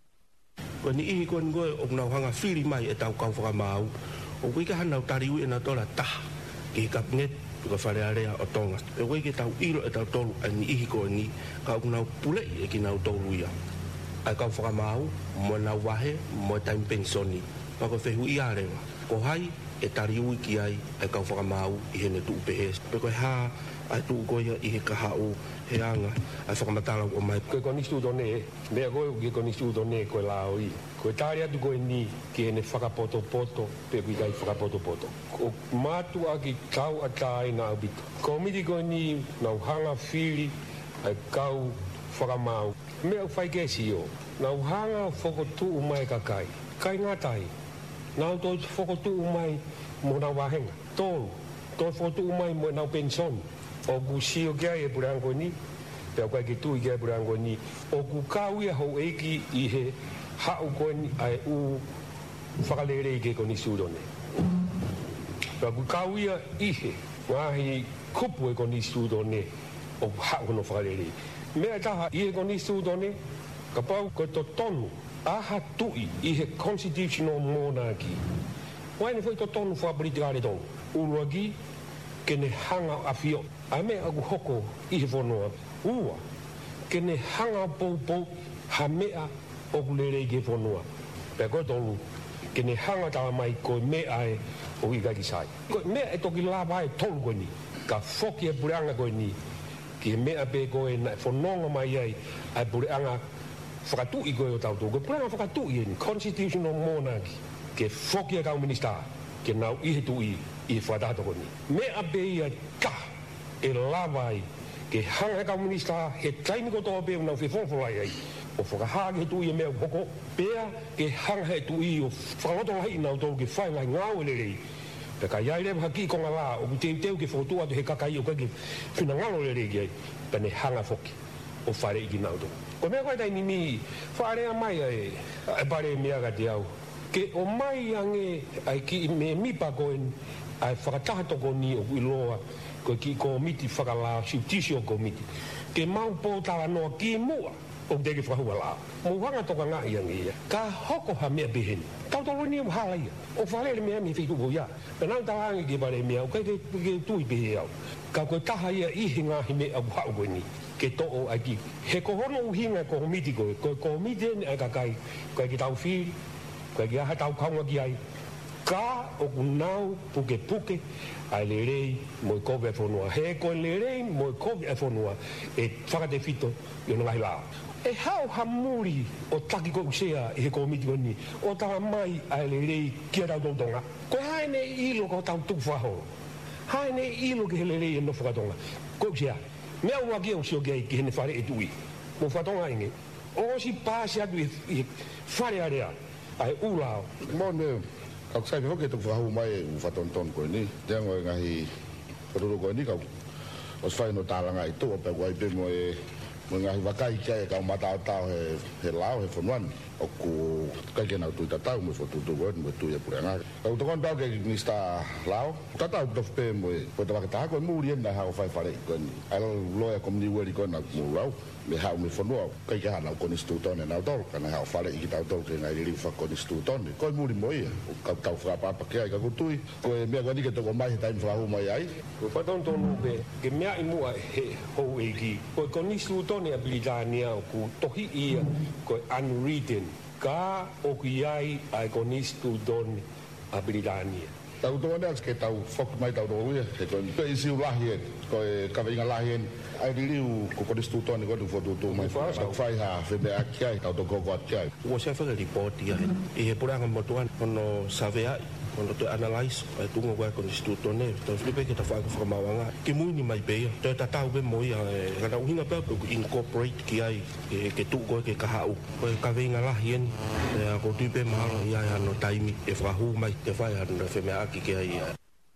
Ko ni ihi koe ngoe o nau hanga whiri mai e tau kau whakamau. O kui ka hanau tariu e na tola taha, ke ka pinget, ka wharearea o tonga. E kui ke tau iro e tau tolu, a ni ihi koe ni, ka o nau pulei e ki nau tolu ia. Ai kau whakamau, mo nau wahe, mo taim pensoni. Pa ko whehu i arewa. Ko hai, e tariu i ki ai, ai kau whakamau, i hene tu upehes. Pe koe haa, ai tu goia i he kahau he anga ai whakamatala o mai. Koe koni studo ne, mea koe ki koni studo ne koe lao i. Koe tāre atu koe ni ki hene whakapoto poto, pe kui kai whakapoto poto. Ko mātu a ki kau a tāi nā ubito. Ko miti koe ni nau hanga whiri ai kau whakamau. Mea whai kesi o, nau hanga whakotu umai ka kai. Kai ngā tai, nau tō whakotu umai mo nau wahenga. Tōru, tō whakotu umai mo nau pensoni. O ku sio kia e purango ni, pia kai ki tui kia e purango ni, o ku kau ia hou eiki i he hau koe ni ai u whakalere i ke koni sūrone. Pia ku kau ia i he, ngahi kupu e koni sūrone o hau kono whakalere. Mea taha i he koni sūrone, ka pau ko to tonu, aha tui i he constitutional monarchy. Wai foi to tonu fa politika le tonu. Uruagi ke ne hanga afio. Ame aku hoko i fono. Ua ke ne hanga pou pou hamea o kulere ke fono. Pe ko tonu ke ne hanga ta mai ko me ai o i ga ki sai. Ko me e to ki la vai tolu ko ni. Ka foki e buranga ko ni. Ki me ape ko e na fononga mai ai ai buranga whakatu i koe o tautu. Ko puranga whakatu i ni constitutional monarchy ke foki e kau minista ke nau i he tu i i whatato ko ni. Me ape ia ka e lawai ke hanga e kau minista he taimi ko toa pe nau whewhonwhawai ai. O whakahagi he tu i e mea hoko pea ke hanga he tu i o whakaloto hai nau tau ke whai ngai ngau e lerei. Pe ka iai lewa haki konga la o ku teu teu ke whotua to he kakai o kake whina ngalo lerei ki ai. Pene hanga foki o whare i ki nau tau. Ko mea koe tai nimi whaarea mai ai e pare mea ka te au. Ke o mai ange ai ki me mipa koen ai whakatahatoko ni o iloa ko ki komiti whakala siutisi o komiti. Ke mau po tawa noa ki mua o teke whahua la. Mo wanga toka ngā i ange ia. Ka hoko ha mea beheni. Tau tolo ni o hala ia. O whalere mea mi whitu ko ia. Pe nau tawa ange ki pare mea o kai ke tui behe au. Ka koe taha ia ihi ngā hi me au hau koe ni. Ke to'o ai ki. He kohono uhinga ko komiti koe. Ko komiti ni ai kakai. Koe ki tau whiri. Koe ki aha tau kaunga ki ai. Ka o kunau puke puke ai le rei mo i kowe e whonua. He koe le rei mo i kowe e whonua. E whakate whito i ono ngahi lao. E hao hamuri o taki ko usea i he komiti koe ni. O tawa mai ai le rei kia tau tautonga. Koe haene ilo ko tau tuwhaho. Haene ilo ki he le rei e no whakatonga. Koe usea. Mea ua kia usio kia ki hene whare e tui. Mo whatonga inge. O si pāsi atu i whare area. Ai ulao. Mone, kau sai hoke tu whahu mai e u whatonton koe ni. Te ango e ngahi whatoro koe ni kau. Os whai no tālanga i tō, pe wai pe mo e mo ngahi wakai kia e kau matao tau he, he lao, he whanuan. O ku kai ke nau tui tatau mo whatutu koe, mo tui e pure ngāke. Kau tokon tau ke nista lao. Tatau tof pe mo e, po te wakataha koe muri e nai hao whai whare koe ni. Ai loa komni weri koe na mo rau. Me hao me whanua, kai ke hana o koni stūtone nau tolu, ka nei hao whare i ki tau tolu ke ngai riri wha koni stūtone. Koe muri mo ia, o kau tau whakapapa ke ai ka kutui, koe mea koe nike toko mai he taimi whahu mai ai. Koe whatonu pe, ke mea i mua he hou e ki. Koe koni stūtone abilitania o ku tohi ia, koe unwritten, ka o ki ai ai koni stūtone abilitania. Tau tō ane ke tau whok mai tau tō uia, he koe pe isi u lahi e, koe kawinga lahi e, ai ririu ko koni stūtone koe tu whotutu mai whai ha wheme a kiai, tau tō koko at kiai. Ua se whaka ripoti ia hen, i he puranga motuan, ono savea, ono te analyse, ai tunga koe koni stūtone, tau whipe ke ta whaka whakamawanga, ke muini mai peia, te tatau be moi, ngana uhinga pēr, incorporate ki ai, ke tu koe ke kahau, koe kawinga lahi en, ko tuipe mahalo ia ano taimi, e whahu mai, te whai ano wheme a ki ke ai.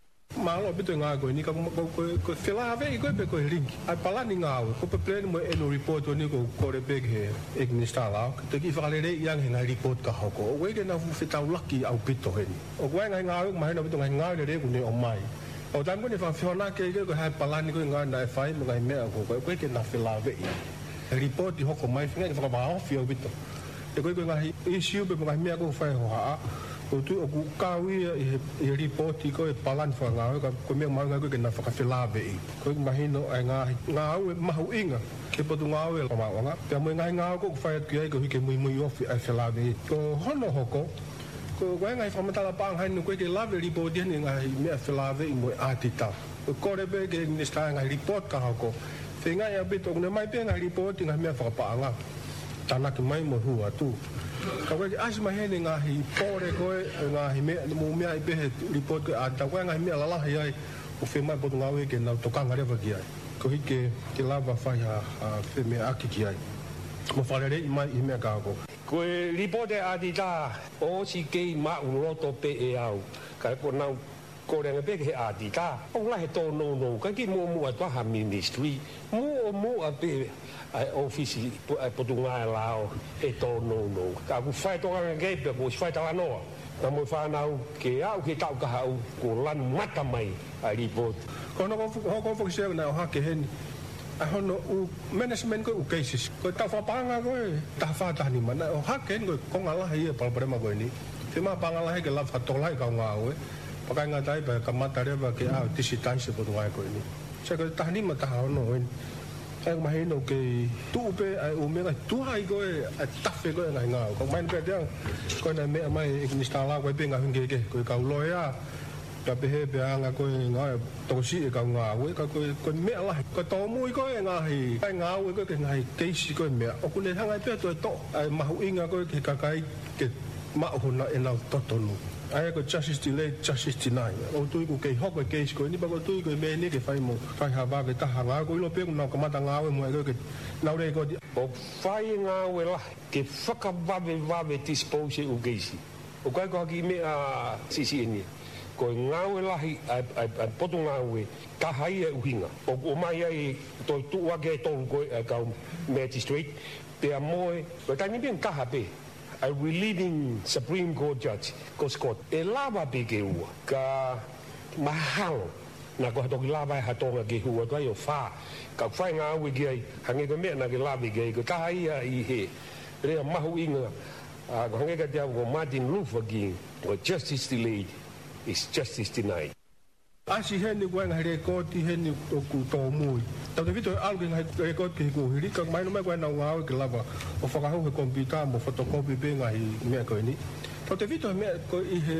Malo bito ngā koe ni, ka koe whela hawei koe pe koe ringi. Ai palani ngā au, ko pe pleni mo eno report o ni ko kore pek he ek nista lao. Te ki whakalere iang he ngai report ka hoko. O wei na whetau laki au pito he ni. O koe ngai ngā au, mahi na bito ngai ngā lere ku ni o mai. O tam ko ni whawhona ke ke koe hai palani koe ngā na e whai mo ngai mea ko koe. Koe ke na whela hawei. Report i hoko mai, ngai whakamaofi au pito. E koe koe ngai issue pe mo ngai mea ko whai ho haa. O tu o ku kawi i report i koe palan whangau, ko mea maunga koe ke na whakawhilawe i. Koe mahino ai ngā ngā au e mahu inga, ke potu ngā au e kamawanga. Pea mui ngai ngā au ko whaiat ki ai ko hike mui mui ofi ai whilawe i. Ko hono hoko, ko koe ngai whamatala pānghainu koe ke lawe report i hane ngai mea whilawe i mui ātita. Ko kore pe ke nista ngai report ka hoko. Whi ngai a bito, kune mai pe ngai report i ngai mea whakapaanga. Tanaki mai mo hua tu. Ka koe ki asi mahene ngahi pore koe, ngahi mea, mo mea i pehe report koe, a ta koe ngahi mea lalahi ai, o whi mai potu ngā weke nau tokanga rewa ki ai. Ko hike ke lava whai a whi mea aki ki ai. Mo wharere i mai i mea kako. Koe report e ati tā, o si kei ma uroto pe e au. Ka po nau kōrenga peke he ati tā. O lahe tō no no, ka ki mua mua tuaha ministry, mua mua pe ai ofisi ai potu ngā e lao e tō no no. Ka ku whai tōkanga keipe, ko si whai tawa noa. Ka mo whanau ke au ke tau ka hau, ko lanu mata mai ai report. Kono ko whakisea na o hake heni. Ai hono u management ko u cases. Ko tau whapanga koe, ta whatani mana. O hake heni koe konga lahi e palparema koe ni. Fima pangalahi ke laf hatolai kau ngau. Pakai ngatai ba kamata dia ba ke au disitansi po tungai ko ini. Saya ko tahni matahau no in. Saya mahino ke tu pe ai umega tu hai ko ai tafe ko ngai ngau. Ko main pe dia ko na me mai instala ko pe ngai ngege ko kau loya. Tapi he be anga ko ngai to si ka ngau ka ko ko me lah ko to mu ko ngai ai ngau ko ke ngai ke si ko me. O ko le hanga pe to to ai mahu inga ko ke kakai ke ma hona ena to tonu. Ai ko justice delay justice deny o tu ko ke hok ko case ko ni ba ko tu ko me ni ke fai mo fai ha ba ke ta hanga ko lo pe no ko mata nga mo ko ke na re ko o fai nga we la ke faka ba be ba be dispose u case o ko ko ki me a si si ni ko nga we la hi a potu nga we ka hai e uhinga o o mai ai to tu wa ke to ko ka magistrate pe a moe ko ta ni bien ka ha pe a relieving Supreme Court judge ko Scott e lava pe ke ua ka mahalo na ko to lava ha to ke ua to yo fa ka fa nga we ge hange ko me na ke lava ge ko ka ia i he re mahu inga a ko hange ka dia ko Martin Luther King ko justice delayed is justice denied. Asi heni ko nga record heni to ku to mui ta de vito algo nga record ke ko hiri ka mai no mai ko na nga ke lava o fa ka ho computer mo photocopy be nga hi me ko ni ta de vito me ko i he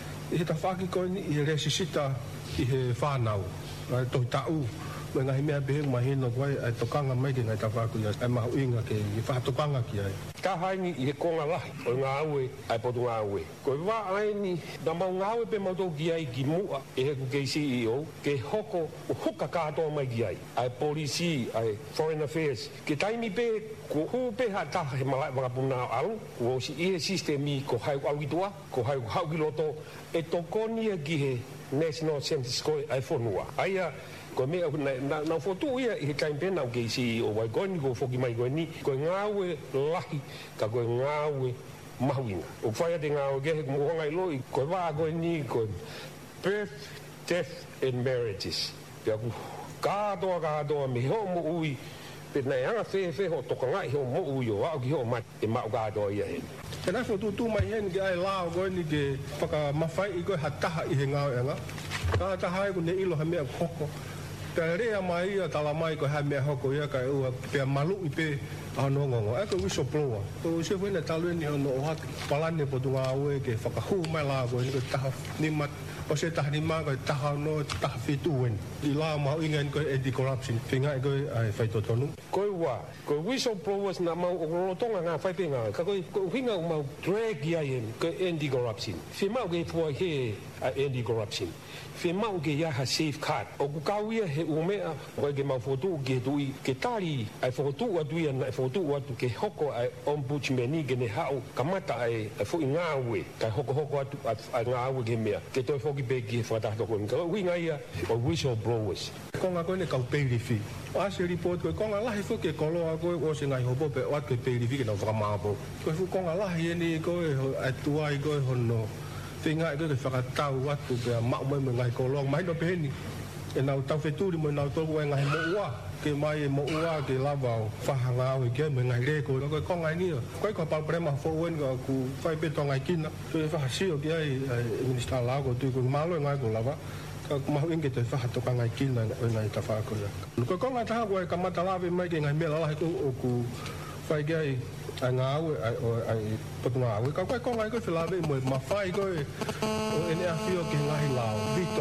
i ta fa ki ko ni i resisita i he fa nau to ta u me nga hi me be ma hi no ko ai to kanga mai ke nga ta fa ku ya ai ma inga ke i fa to kanga ki ai ka hai ni i ko nga la o nga we ai po nga we ko va ai ni da ma nga we pe mo to ki ai ki mu e ku ke C E O ke hoko o hoka ka to mai ki ai ai policy ai foreign affairs ke tai mi pe ko hu pe ha ta he mala ba puna au ko si e system mi ko hai au tua ko hai hau ki loto e to ko ni ki he national census ko ai fonua ai ko me na na foto ia i campaign na ke si o vai goni ko foki mai goni ko ngawe lahi ka ko ngawe mahwinga o fai de ngawe ke mo ngai lo ko va goni ko birth death and marriages ya ku ka do ka do me ho mo ui pe na anga fe fe ho to ka ngai ho mo ui o au ki ho ma e ma ka do ia he kana foto tu mai hen ke ai la goni ke paka mafai ko hata i ngawe anga ka ta hai ko ne ilo ha me khoko ta rea mai ta la mai ko ha me hoko ia ka u pe malu i pe ano ngo a ko wiso ploa to se foi na talu ni no ha palane po tunga we ke fa ka hu mai la go ni ko ta ni mat o se ta ni ma ko ta no ta fitu wen i la ma ingen ko anti corruption finga ko ai fai to tonu ko wa ko wiso ploa na ma o tonga nga fai pinga ka ko finga ma drag ia yen ko anti corruption fi ma ke po he anti corruption fe mau ke ya ha safe card o ku kawia he umea o ke mau foto ke tui ke tari ai foto wa tui na foto wa tu ke hoko ai ombudsman ni ke ne hau kamata ai fo ngawe ka hoko hoko atu ngawe ke mea ke to fo ki be ki fa ta to ko wi ngai o whistleblowers ko nga ko ne ka pe li fi o ase report ko nga la fo ke ko lo ko o se ngai hobo pe o ke pe li fi ke no fa ma bo ko fu ko nga la ye ni ko atu ai ko hono tinga ko ke fa ta wa tu pe ma mo mo ngai ko lo mai no pe ni e na ta fe tu mo na to ko ngai mo wa ke mai mo wa ke la ba fa nga we ke mo ngai re ko ko ko ngai ni ko ko pa prema fo wen ko ku fa pe to ngai kin na to fa si o ke ai minister la ko tu ko ma lo ngai ko la ba ka ma inge te fa to ngai kin na ngai ta fa ko ya ko ko ngai ta ko ka ma ta la ve mai ke ngai me la ko ku fa ke ai ai ngā awe, ai potu ngā awe. Ka koe ko ngai koe whilawe mo ma whai koe o ene a whio ke ngahi lao, vito.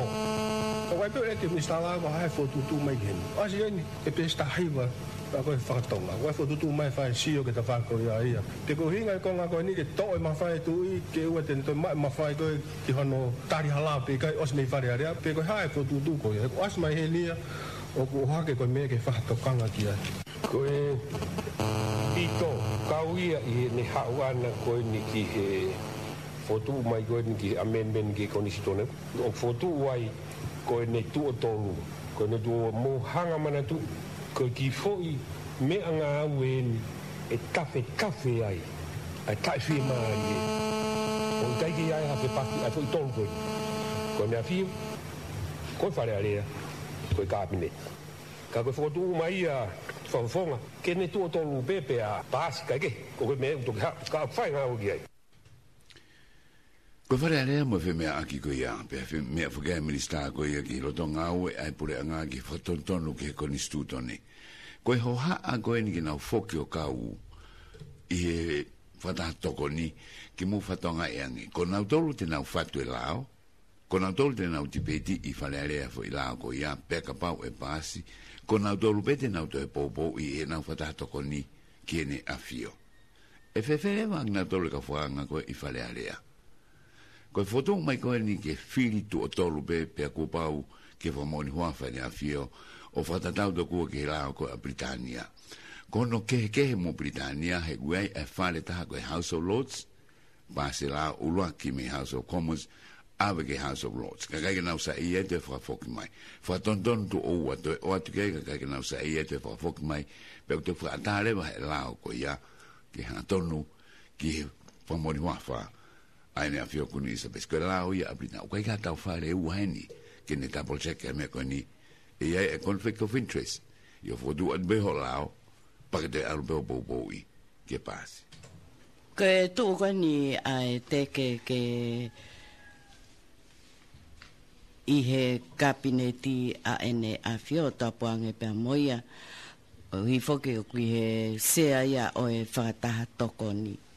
Ka koe peo e ke minister lao ko hae whotutu mai heni. Asi eni, e pe sta haiwa, ka koe whakatonga. Koe whotutu mai whai sio ke ta whako ia ia. Te ko hinga ko ngā koe ni ke toe ma whai tu i, ke ua tene toi mai ma whai koe ki hono tari halao pe kai os mei whare area, pe koe hae whotutu koe. Ko as mai he nia, o ko hake koe mea ke whakatokanga ki ai. Koe Pito, kau ia i ne hau ana koe ni ki he fotu mai koe ni ki amendment ki konistitone. O fotu wai koe ne tu o tolu, koe ne tu o mo hanga mana tu, koe ki foi me anga awe ni e kafe kafe ai, ai kai whi maa i e. O kai ki ai hafe paki, ai foi tolu koe. Koe mea whiu, koe whare area, koe kabinet. Ka koe fotu mai a whawhonga, ke ne tu o tolu pepe a paasi kai ke, o koe mea utoki ha, ka whai ngā uki ai. Ko fare ale mo fe me aki ko ya pe fe me fo ke minista ko ya ki lo tonga o ai pure anga ki foton ton ke ko ni stuto ni ko ho ha a go ni na fo ki o ka u i fata to ko ni ki mo fatonga e angi ko na tolu te na fatu e lao ko na tolu te na utipeti i fale ale fo i lao ko ya pe ka pau e pasi ko na tolu pete na to e popo i e na fata to ko ni ki ne afio e fe fe ma na tolu ka fo anga ko i fale ale ko foto mai ko ni ke fili tu o tolu pe pe ko pau ke fo moni hoa fa ni afio o fata tau do ko ke la ko a Britania ko no ke ke mo Britania he guai e fale ta ko House of Lords ba se la o lo ki me House of Commons ave ke House of Lords ka ka na sa e te fa fo ki mai fa ton ton tu o wa to o tu ke ka ka na sa e te fa fo ki mai pe to fa ta le ba la ko ya ke ha tonu ki fo moni hoa fa ai ne afio kuni sa pesco la o ya abrina o kai ka ta fare u hani ke ne double check me ko ni e ai e conflict of interest io fo du ad be holao pa que te al bo bo bo i che passi que tu ko ni ai te ke ke i he kabineti a ene afio ta poange pe moia o hi fo ke ku he se ia o e fata tokoni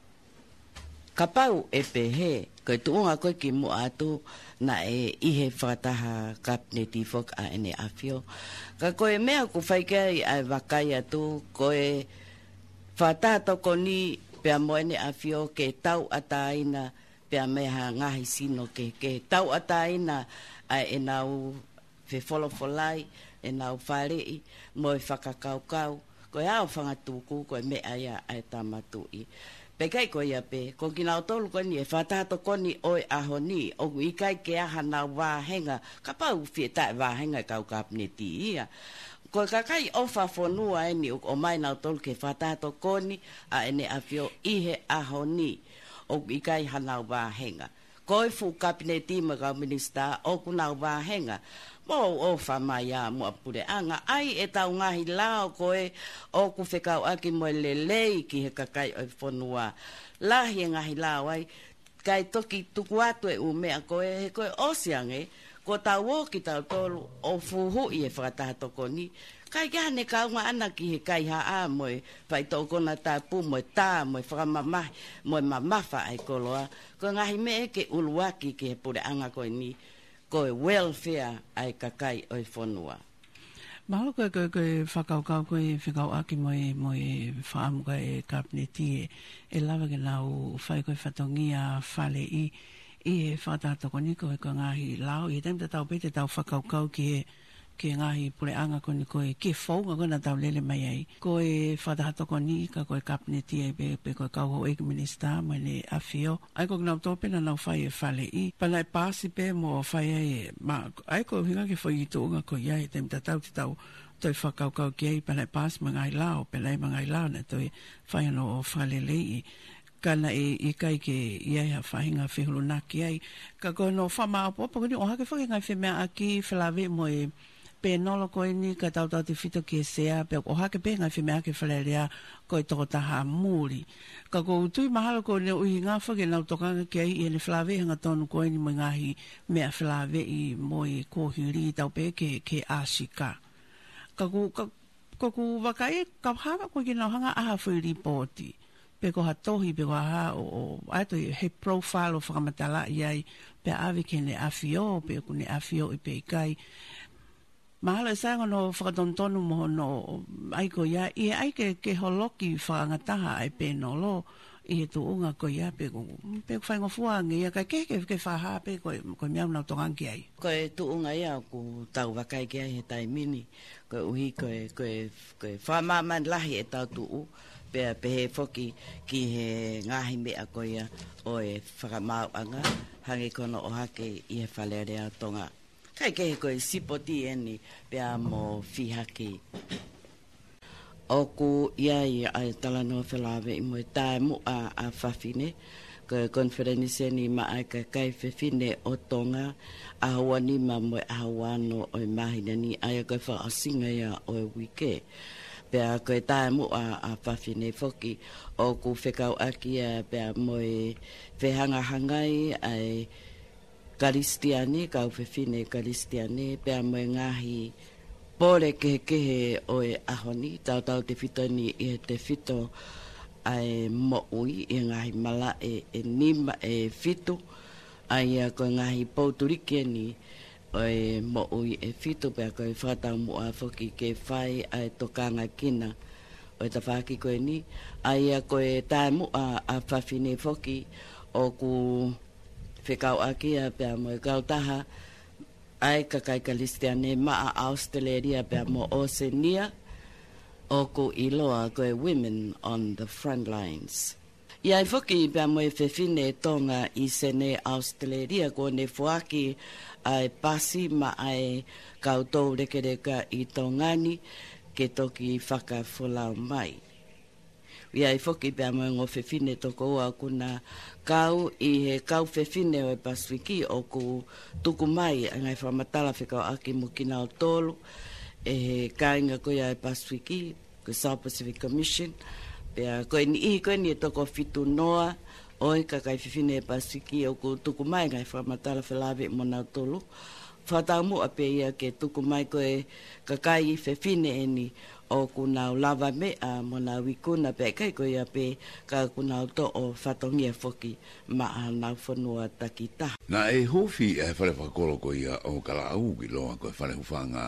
kapau e pehe, ko tu unga koe ki mo atu na e ihe whakataha kabineti fok a ene afio. Ka koe mea ku whaikea ai wakai atu, koe whakataha toko ni pea mo ene afio ke tau ataina pea meha ngahi sino ke ke tau ataina ai e nau fe folo folai, e nau wharei, mo e whakakaukau, koe au whangatuku, koe mea ia ai tamatui. Pe kai ko ia pe, ko ki nao tolu ko ni e whatato ko ni oi aho ni, o i kai ke aha na wāhenga, ka pau fie tae wāhenga kau kabineti ia. Ko ka kai ofa whanua e ni, o mai nao tolu ke whatato ko ni, a ene awhio ihe aho ni, o i kai hana wāhenga. Ko e fu kabineti ma kau minista, o ku nao wāhenga, mo o whamai a mua pure anga, ai e tau ngahi lao koe o ku whekau aki mo le lei ki he kakai o whanua. Lahi e ngahi lao ai, kai toki tuku atu e umea koe, he koe osiange, ko tau o ki tau tolu o fuhu i e whakataha toko ni, kai kia ne kaunga ana ki he kai haa mo e whai tokona tāpu mo e tā mo e whakamamahi mo e mamafa ai koloa, ko ngahi me e ke uluaki ki he pure anga koe ni, ko e welfare ai kakai o i whanua. Mahalo koe koe koe whakaukau koe whikau aki mo e mo e whaamuka e kabineti e e lawa ke nau whai koe whatongia whale i i e whakatako ni koe koe ngahi lao i taimta tau pete tau whakaukau ki e ke ngahi pure anga koni koe ke whaunga kona tau lele mai ai koe whatahatoko ni ka koe kabineti ai pe, pe koe kauho eke minista mo ne afio ai koe nau tōpena nau whai e whale i pana e pāsi pe mo whai ai ma ai koe hinga ke whai i tōunga koe iai tem tatau te tau toi whakaukau ki ai pana e pāsi mangai lao pena e mangai lao na toi whai ano o whale lei i kana e i kai ke iai ha whahinga whihulunaki ai ka koe no whamao popo koni o hake whake ngai whemea aki whalawe mo e pe nolo koe ni ka tau tau te whito ki e sea, pe o hake pe ngai whimea ke whalerea koe toko taha mūri. Ka ko utui mahalo koe ne uhi ngā whake nau tokanga ki ai i ene whalawe hanga tonu koe ni mo ngahi mea whalawe i mo i kōhiri tau pe ke, ke āshika. Ka ko, ka, ka ko wakai ka hanga koe ki nau hanga aha whairi pōti. Pe ko ha tohi, pe ko ha o, o ato i he profile o whakamatala i ai pe awe ke ne afio, pe ko ne afio i pe i kai. Mahala e sanga no whakatontonu mo no aiko ia, i ai ke, ke holoki whakangataha ai pe no lo, i e tuunga ko ia pe ko, pe ko whaingo fuangi ia, kai ke ke ke whaha pe ko, ko miau nau tongangi ai. Ko e tuunga ia ku tau wakai ki ai he taimini, ko uhi ko e, ko e, ko e whamaman lahi e tau tuu, pe pe he foki ki he ngahi mea ko ia o e whakamau anga, hangi kono o hake i he whalerea tonga. Kai ke koe sipoti eni pea mo fihaki. Oku iai ai talanoa whelawe i mo e tae mu a, a whawhine. Koe konferenise ni ma ai ka kai whewhine o tonga. Ahua ni ma mo e ahua no o e mahina ni ai koe whaasinga ia o e wike. pea koe tae mo a, a whawhine foki o ku whekau aki a pea moe whehanga hangai ai karistiane, kau whewhine karistiane, pea moe ngahi pore kehe kehe o e ahoni, tau tau te whito ni i te whito ai mo ui, i ngahi mala e, e nima e whito, ai a koe ngahi pouturike ni o e mo ui e whito, pea koe whatau mua foki ke whai ai tokanga kina o e ta whaki koe ni, ai a koe tae mua a whawhine foki o ku whekau aki a pea mo e kautaha ai kakai kalistiane maa Australia pea mo Oceania o ku iloa koe women on the front lines. Iai foki pea mo e whewhine tonga i sene Australia ko ne fuaki ai pasi ma ai kautou rekereka i tongani ke toki whakawhulau mai. Iai foki pea mo ngō whewhine toko ua kuna kau i he kau whewhine o e Pasifiki o ku tuku mai a ngai whamatala whikau aki mo kina o tolu e he kāinga koe a e Pasifiki, ko South Pacific Commission, pea koe ni i koe ni e toko whitu noa oi kakai whewhine e Pasifiki o ku tuku mai ngai whamatala whilawe mo nau tolu. Whatau mua pe ia ke tuku mai koe kakai whewhine e ni o kunau lava me a mo na wikuna pe kai ko ia pe ka kunau to o fatongia foki ma a nau whanua takita. Na e hofi e whare whakolo ko ia o kala au ki loa ko e whare hufanga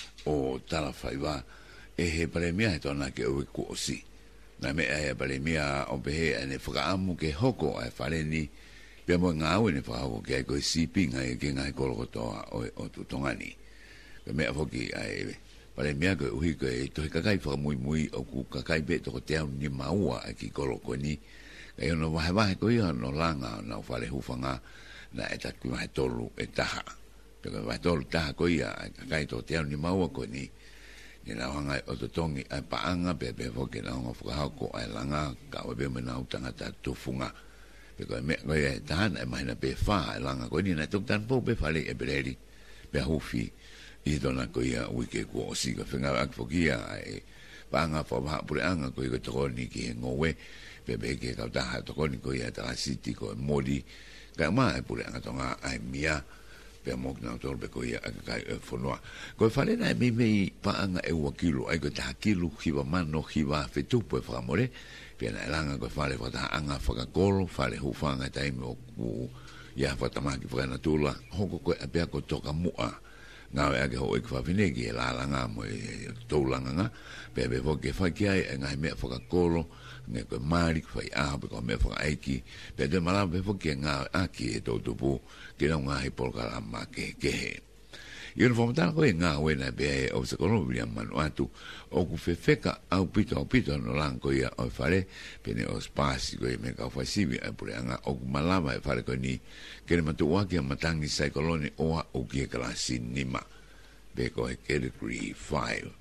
o tala whaiwa e he pare mea he tona ke ue ku o si. Na me e pare mea o pehe e ne whakaamu ke hoko e whare ni pia mo ngā ue ne whakako ke ai ko e sipinga e ke ngai kolo kotoa o, o tutongani. Pe mea foki ai pare mea koe uhi koe tohe kakai whakamui mui o ku kakai be toko te au ni maua e ki kolo koe ni. Kai ono wahe wahe koe ia no langa na whare hufanga na e taku wahe tolu e taha. Peka wahe tolu taha koe ia e kakai toko te au ni maua koe ni. Ni na whangai o totongi ai paanga pe pe whoke na honga whakahauko ai langa ka wabe me na utanga ta tufunga. Peka mea koe e tahana e mahina pe wha e langa koe ni na tuk tan po pe whale e bereri pe hufi. I dona ko ia wike ko si ka whenga ak fokia ai panga fa ba pure anga ko i to ni ki ngowe pe be ke ka ta to ko ni ko ia ta city ko modi ka ma e pure anga tonga ai mia pe mo na to be ko ia ka fonua ko fale na me me pa anga e wa kilo ai ko ta kilo hiwa mano hiwa fetu pe fa more pe na langa ko fale fa ta anga fa ka kolo fale hu fanga ta mo ku ia fa ta ma ki fa na tula hoko ko pe ko to ka mua ngā ea ke ho e kwa whinegi e lālanga mo e tōlanga ngā, pe pe fo ke whai kia e ngai mea whakakolo, ngai koe maari kwa i aha, pe koe mea whakaiki, pe te mara pe fo ke ngā aki e tōtupu, ke nau ngā hi polkara ma ke kehe. I ona whamatana koe ngā wena pe e o sakolo wia manu atu, o ku whewheka au pito au pito no lang koe ia o whare, pe ne o spasi koe me kau whaisiwi ai pure anga, o ku malama e whare koe ni, kere matu waki a matangi saikoloni oa o kia kalasi nima, pe koe category five.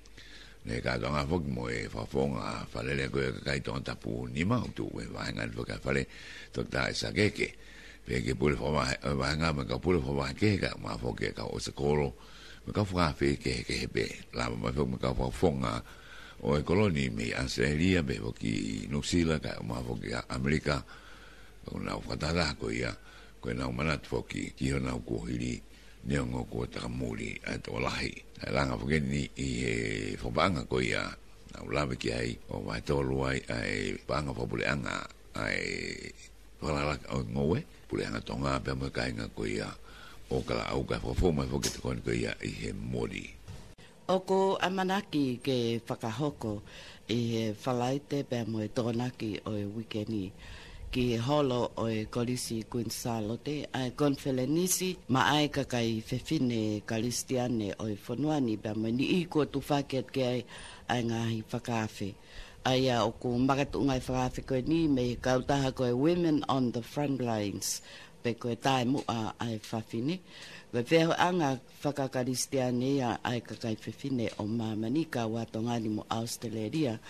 Ne ka tonga whoki mo e whawhonga, whalele koe kakai tonga tapu nima, o tu e wahengan whaka whare, tok tae sa keke, pe ke pule whawahenga me ka pule whawahe kehe ka, ma whoke ka o sakolo, me ka whawhe kehe kehe pe, lama mai whoki me ka whawhonga, o e koloni me Australia, pe whoki New Zealand, ka ma whoki Amerika, o nau whatara ko ia, ko nau manat whoki, ki ho nau kuhiri, neongo ko takamuri a to lahi. A langa whoki ni i e whapanga ko ia, nau lawe ki ai, o mai tolu ai, ai panga whapule anga, ai whalalaka o ngowe, pule anga tonga, pe mo kainga ko ia, o kala au ka whafoma whoki te koni ko ia i he mori. O ko amanaki ke whakahoko, i he whalaite pe mo e tōnaki o e wikeni, ki holo o e kolisi Queensalote, ai konfelenisi, ma ai kakai whewhine kalistiane o e whanuani, pe mo ni i kua tu whaket ke ai, ai ngahi whakawhi. Ai a o ku makatu ngai whakawhi koe ni, me kautaha koe women on the front lines, pe koe tae mua ai whawhine. Koe wheho anga whakakalistiane ia ai kakai whewhine o mamani ka watongani mo Australia,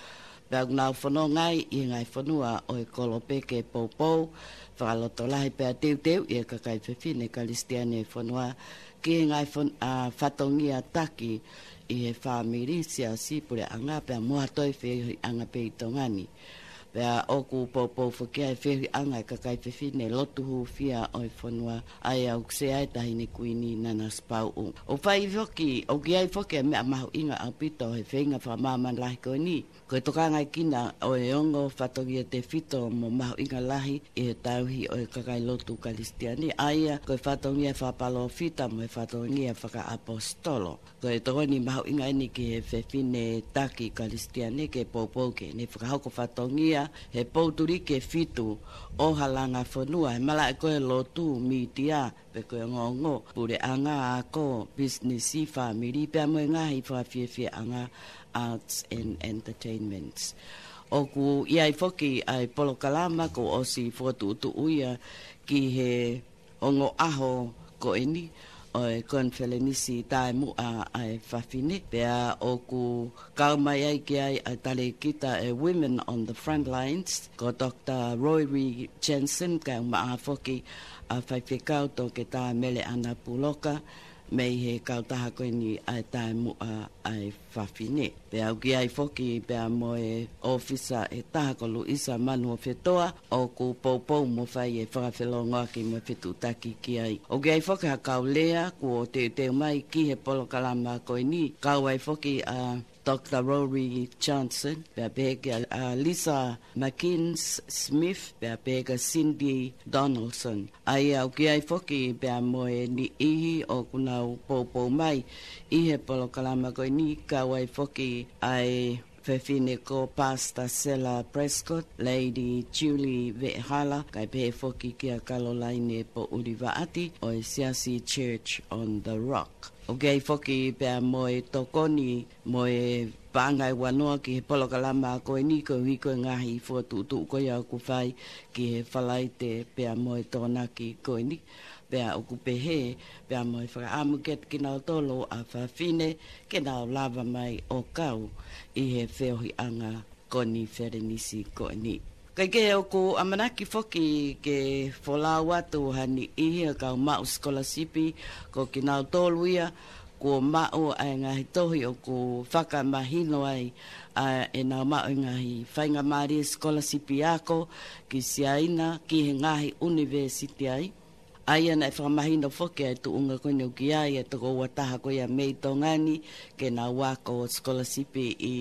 Pea nau whanau ngai i ngai whanua o e kolope ke poupou, whakaloto lahi pea teu teu i e kakai whiwhine kalistiane e whanua, ki ngai whatongia taki i he whamiri sia sipure anga pea mua toi whehi anga pe i tongani. Pea oku poupou whakia e whehi anga i kakai whiwhine lotu hu fia o e whanua ai au kse ai tahine kuini nana spau u. O whai whoki, o ki ai whoki a mea mahu inga au pito he whenga whamaman lahi koe ni. Koe toka ngai kina o e ongo whatongia te whito mo mahu inga lahi i he tauhi o e kakai lotu kalistiani. Aia koe whatongia whapalo fita mo e whatongia whaka apostolo. Koe tokoni mahu inga ini ki he whewhine taki kalistiani ke poupou ke ne whakahoko whatongia he pouturi ke fitu o halanga whanua. He mala e koe lotu mitia pe koe ngongo pure anga ako business i family pe mo ngahi whawhiawhia anga arts and entertainments. O ku iai foki ai polo kalama ko osi fotu utu uia ki he ongo aho ko eni o e konfelenisi tae mu a ai whawhine. Pea o ku kaumai ai ki ai ai tale kita e Women on the Front Lines ko Doctor Rory Jensen ka maa foki a whaiwhekau to ke tae mele ana puloka mei he kautaha koe ni ai tae mua ai whawhine. Pea au ki ai foki pea mo e ofisa e taha ko Luisa Manu o Whetoa o ku poupou mo whai e whakawhelongoa ki mo whetu taki ki ai. O ki ai foki ha kau lea ku o te teo mai ki he polo kalama koe ni. Kau ai foki a uh, Doctor Rory Johnson, pea pēka uh, Lisa McKeans Smith, pea pēka Cindy Donaldson. Ai au ki ai foki pea moe ni ihi o kunau poupou mai i he polo kalama koe ni. Kau ai foki ai whewhine ko Pastor Sela Prescott, Lady Julie Vehala, kai pē foki ki a Caroline po Urivaati o e Siasi Church on the Rock. O kei foki pea moe tokoni moe pangai wanoa ki he polo kalama koe ni ko hiko ngahi fua tutu koe au ku whai ki he whalaite pea moe tōnaki koe ni. Pea o ku pehe pea moe whakaamu ket ki nao tolo a whawhine ke nao lava mai o kau i he wheohi anga koni wherenisi koe ni. Kai ke o ko amanaki foki ke wholau atu hani ihi a kau mau skolasipi ko ki nau tolu ia ko mau ai ngahi tohi o ko whakamahino ai a, e nau mau ngahi whainga maari skolasipi ako ki siaina ki he ngahi university ai. Ai ana e whakamahino foki ai tu unga koe neu ki ai e toko wataha koe a mei tongani ke nau wako skolasipi i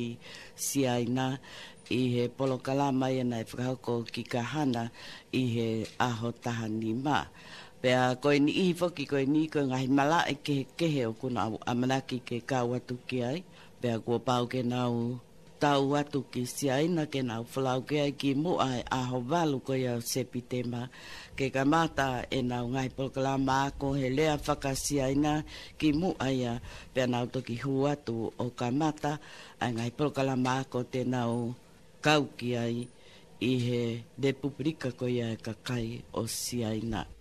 siaina i he polo kalama i ana e whakahoko ki kahana i he aho taha ni ma. Pea koe ni ihi foki koe ni koe ngahi mala e kehe kehe o kuna amanaki ke kau atu ki ai. Pea kua pau ke nau tau atu ki siaina ke nau whalau ke ai ki mua e aho walu koe au sepi tema. Ke kamata e nau ngahi polo kalama ako he lea whakasiaina ki mua ia. Pea nau toki hu atu o kamata ai ngahi polo kalama ako te nau kau ki ai i he republika ko ia e kakai o siaina.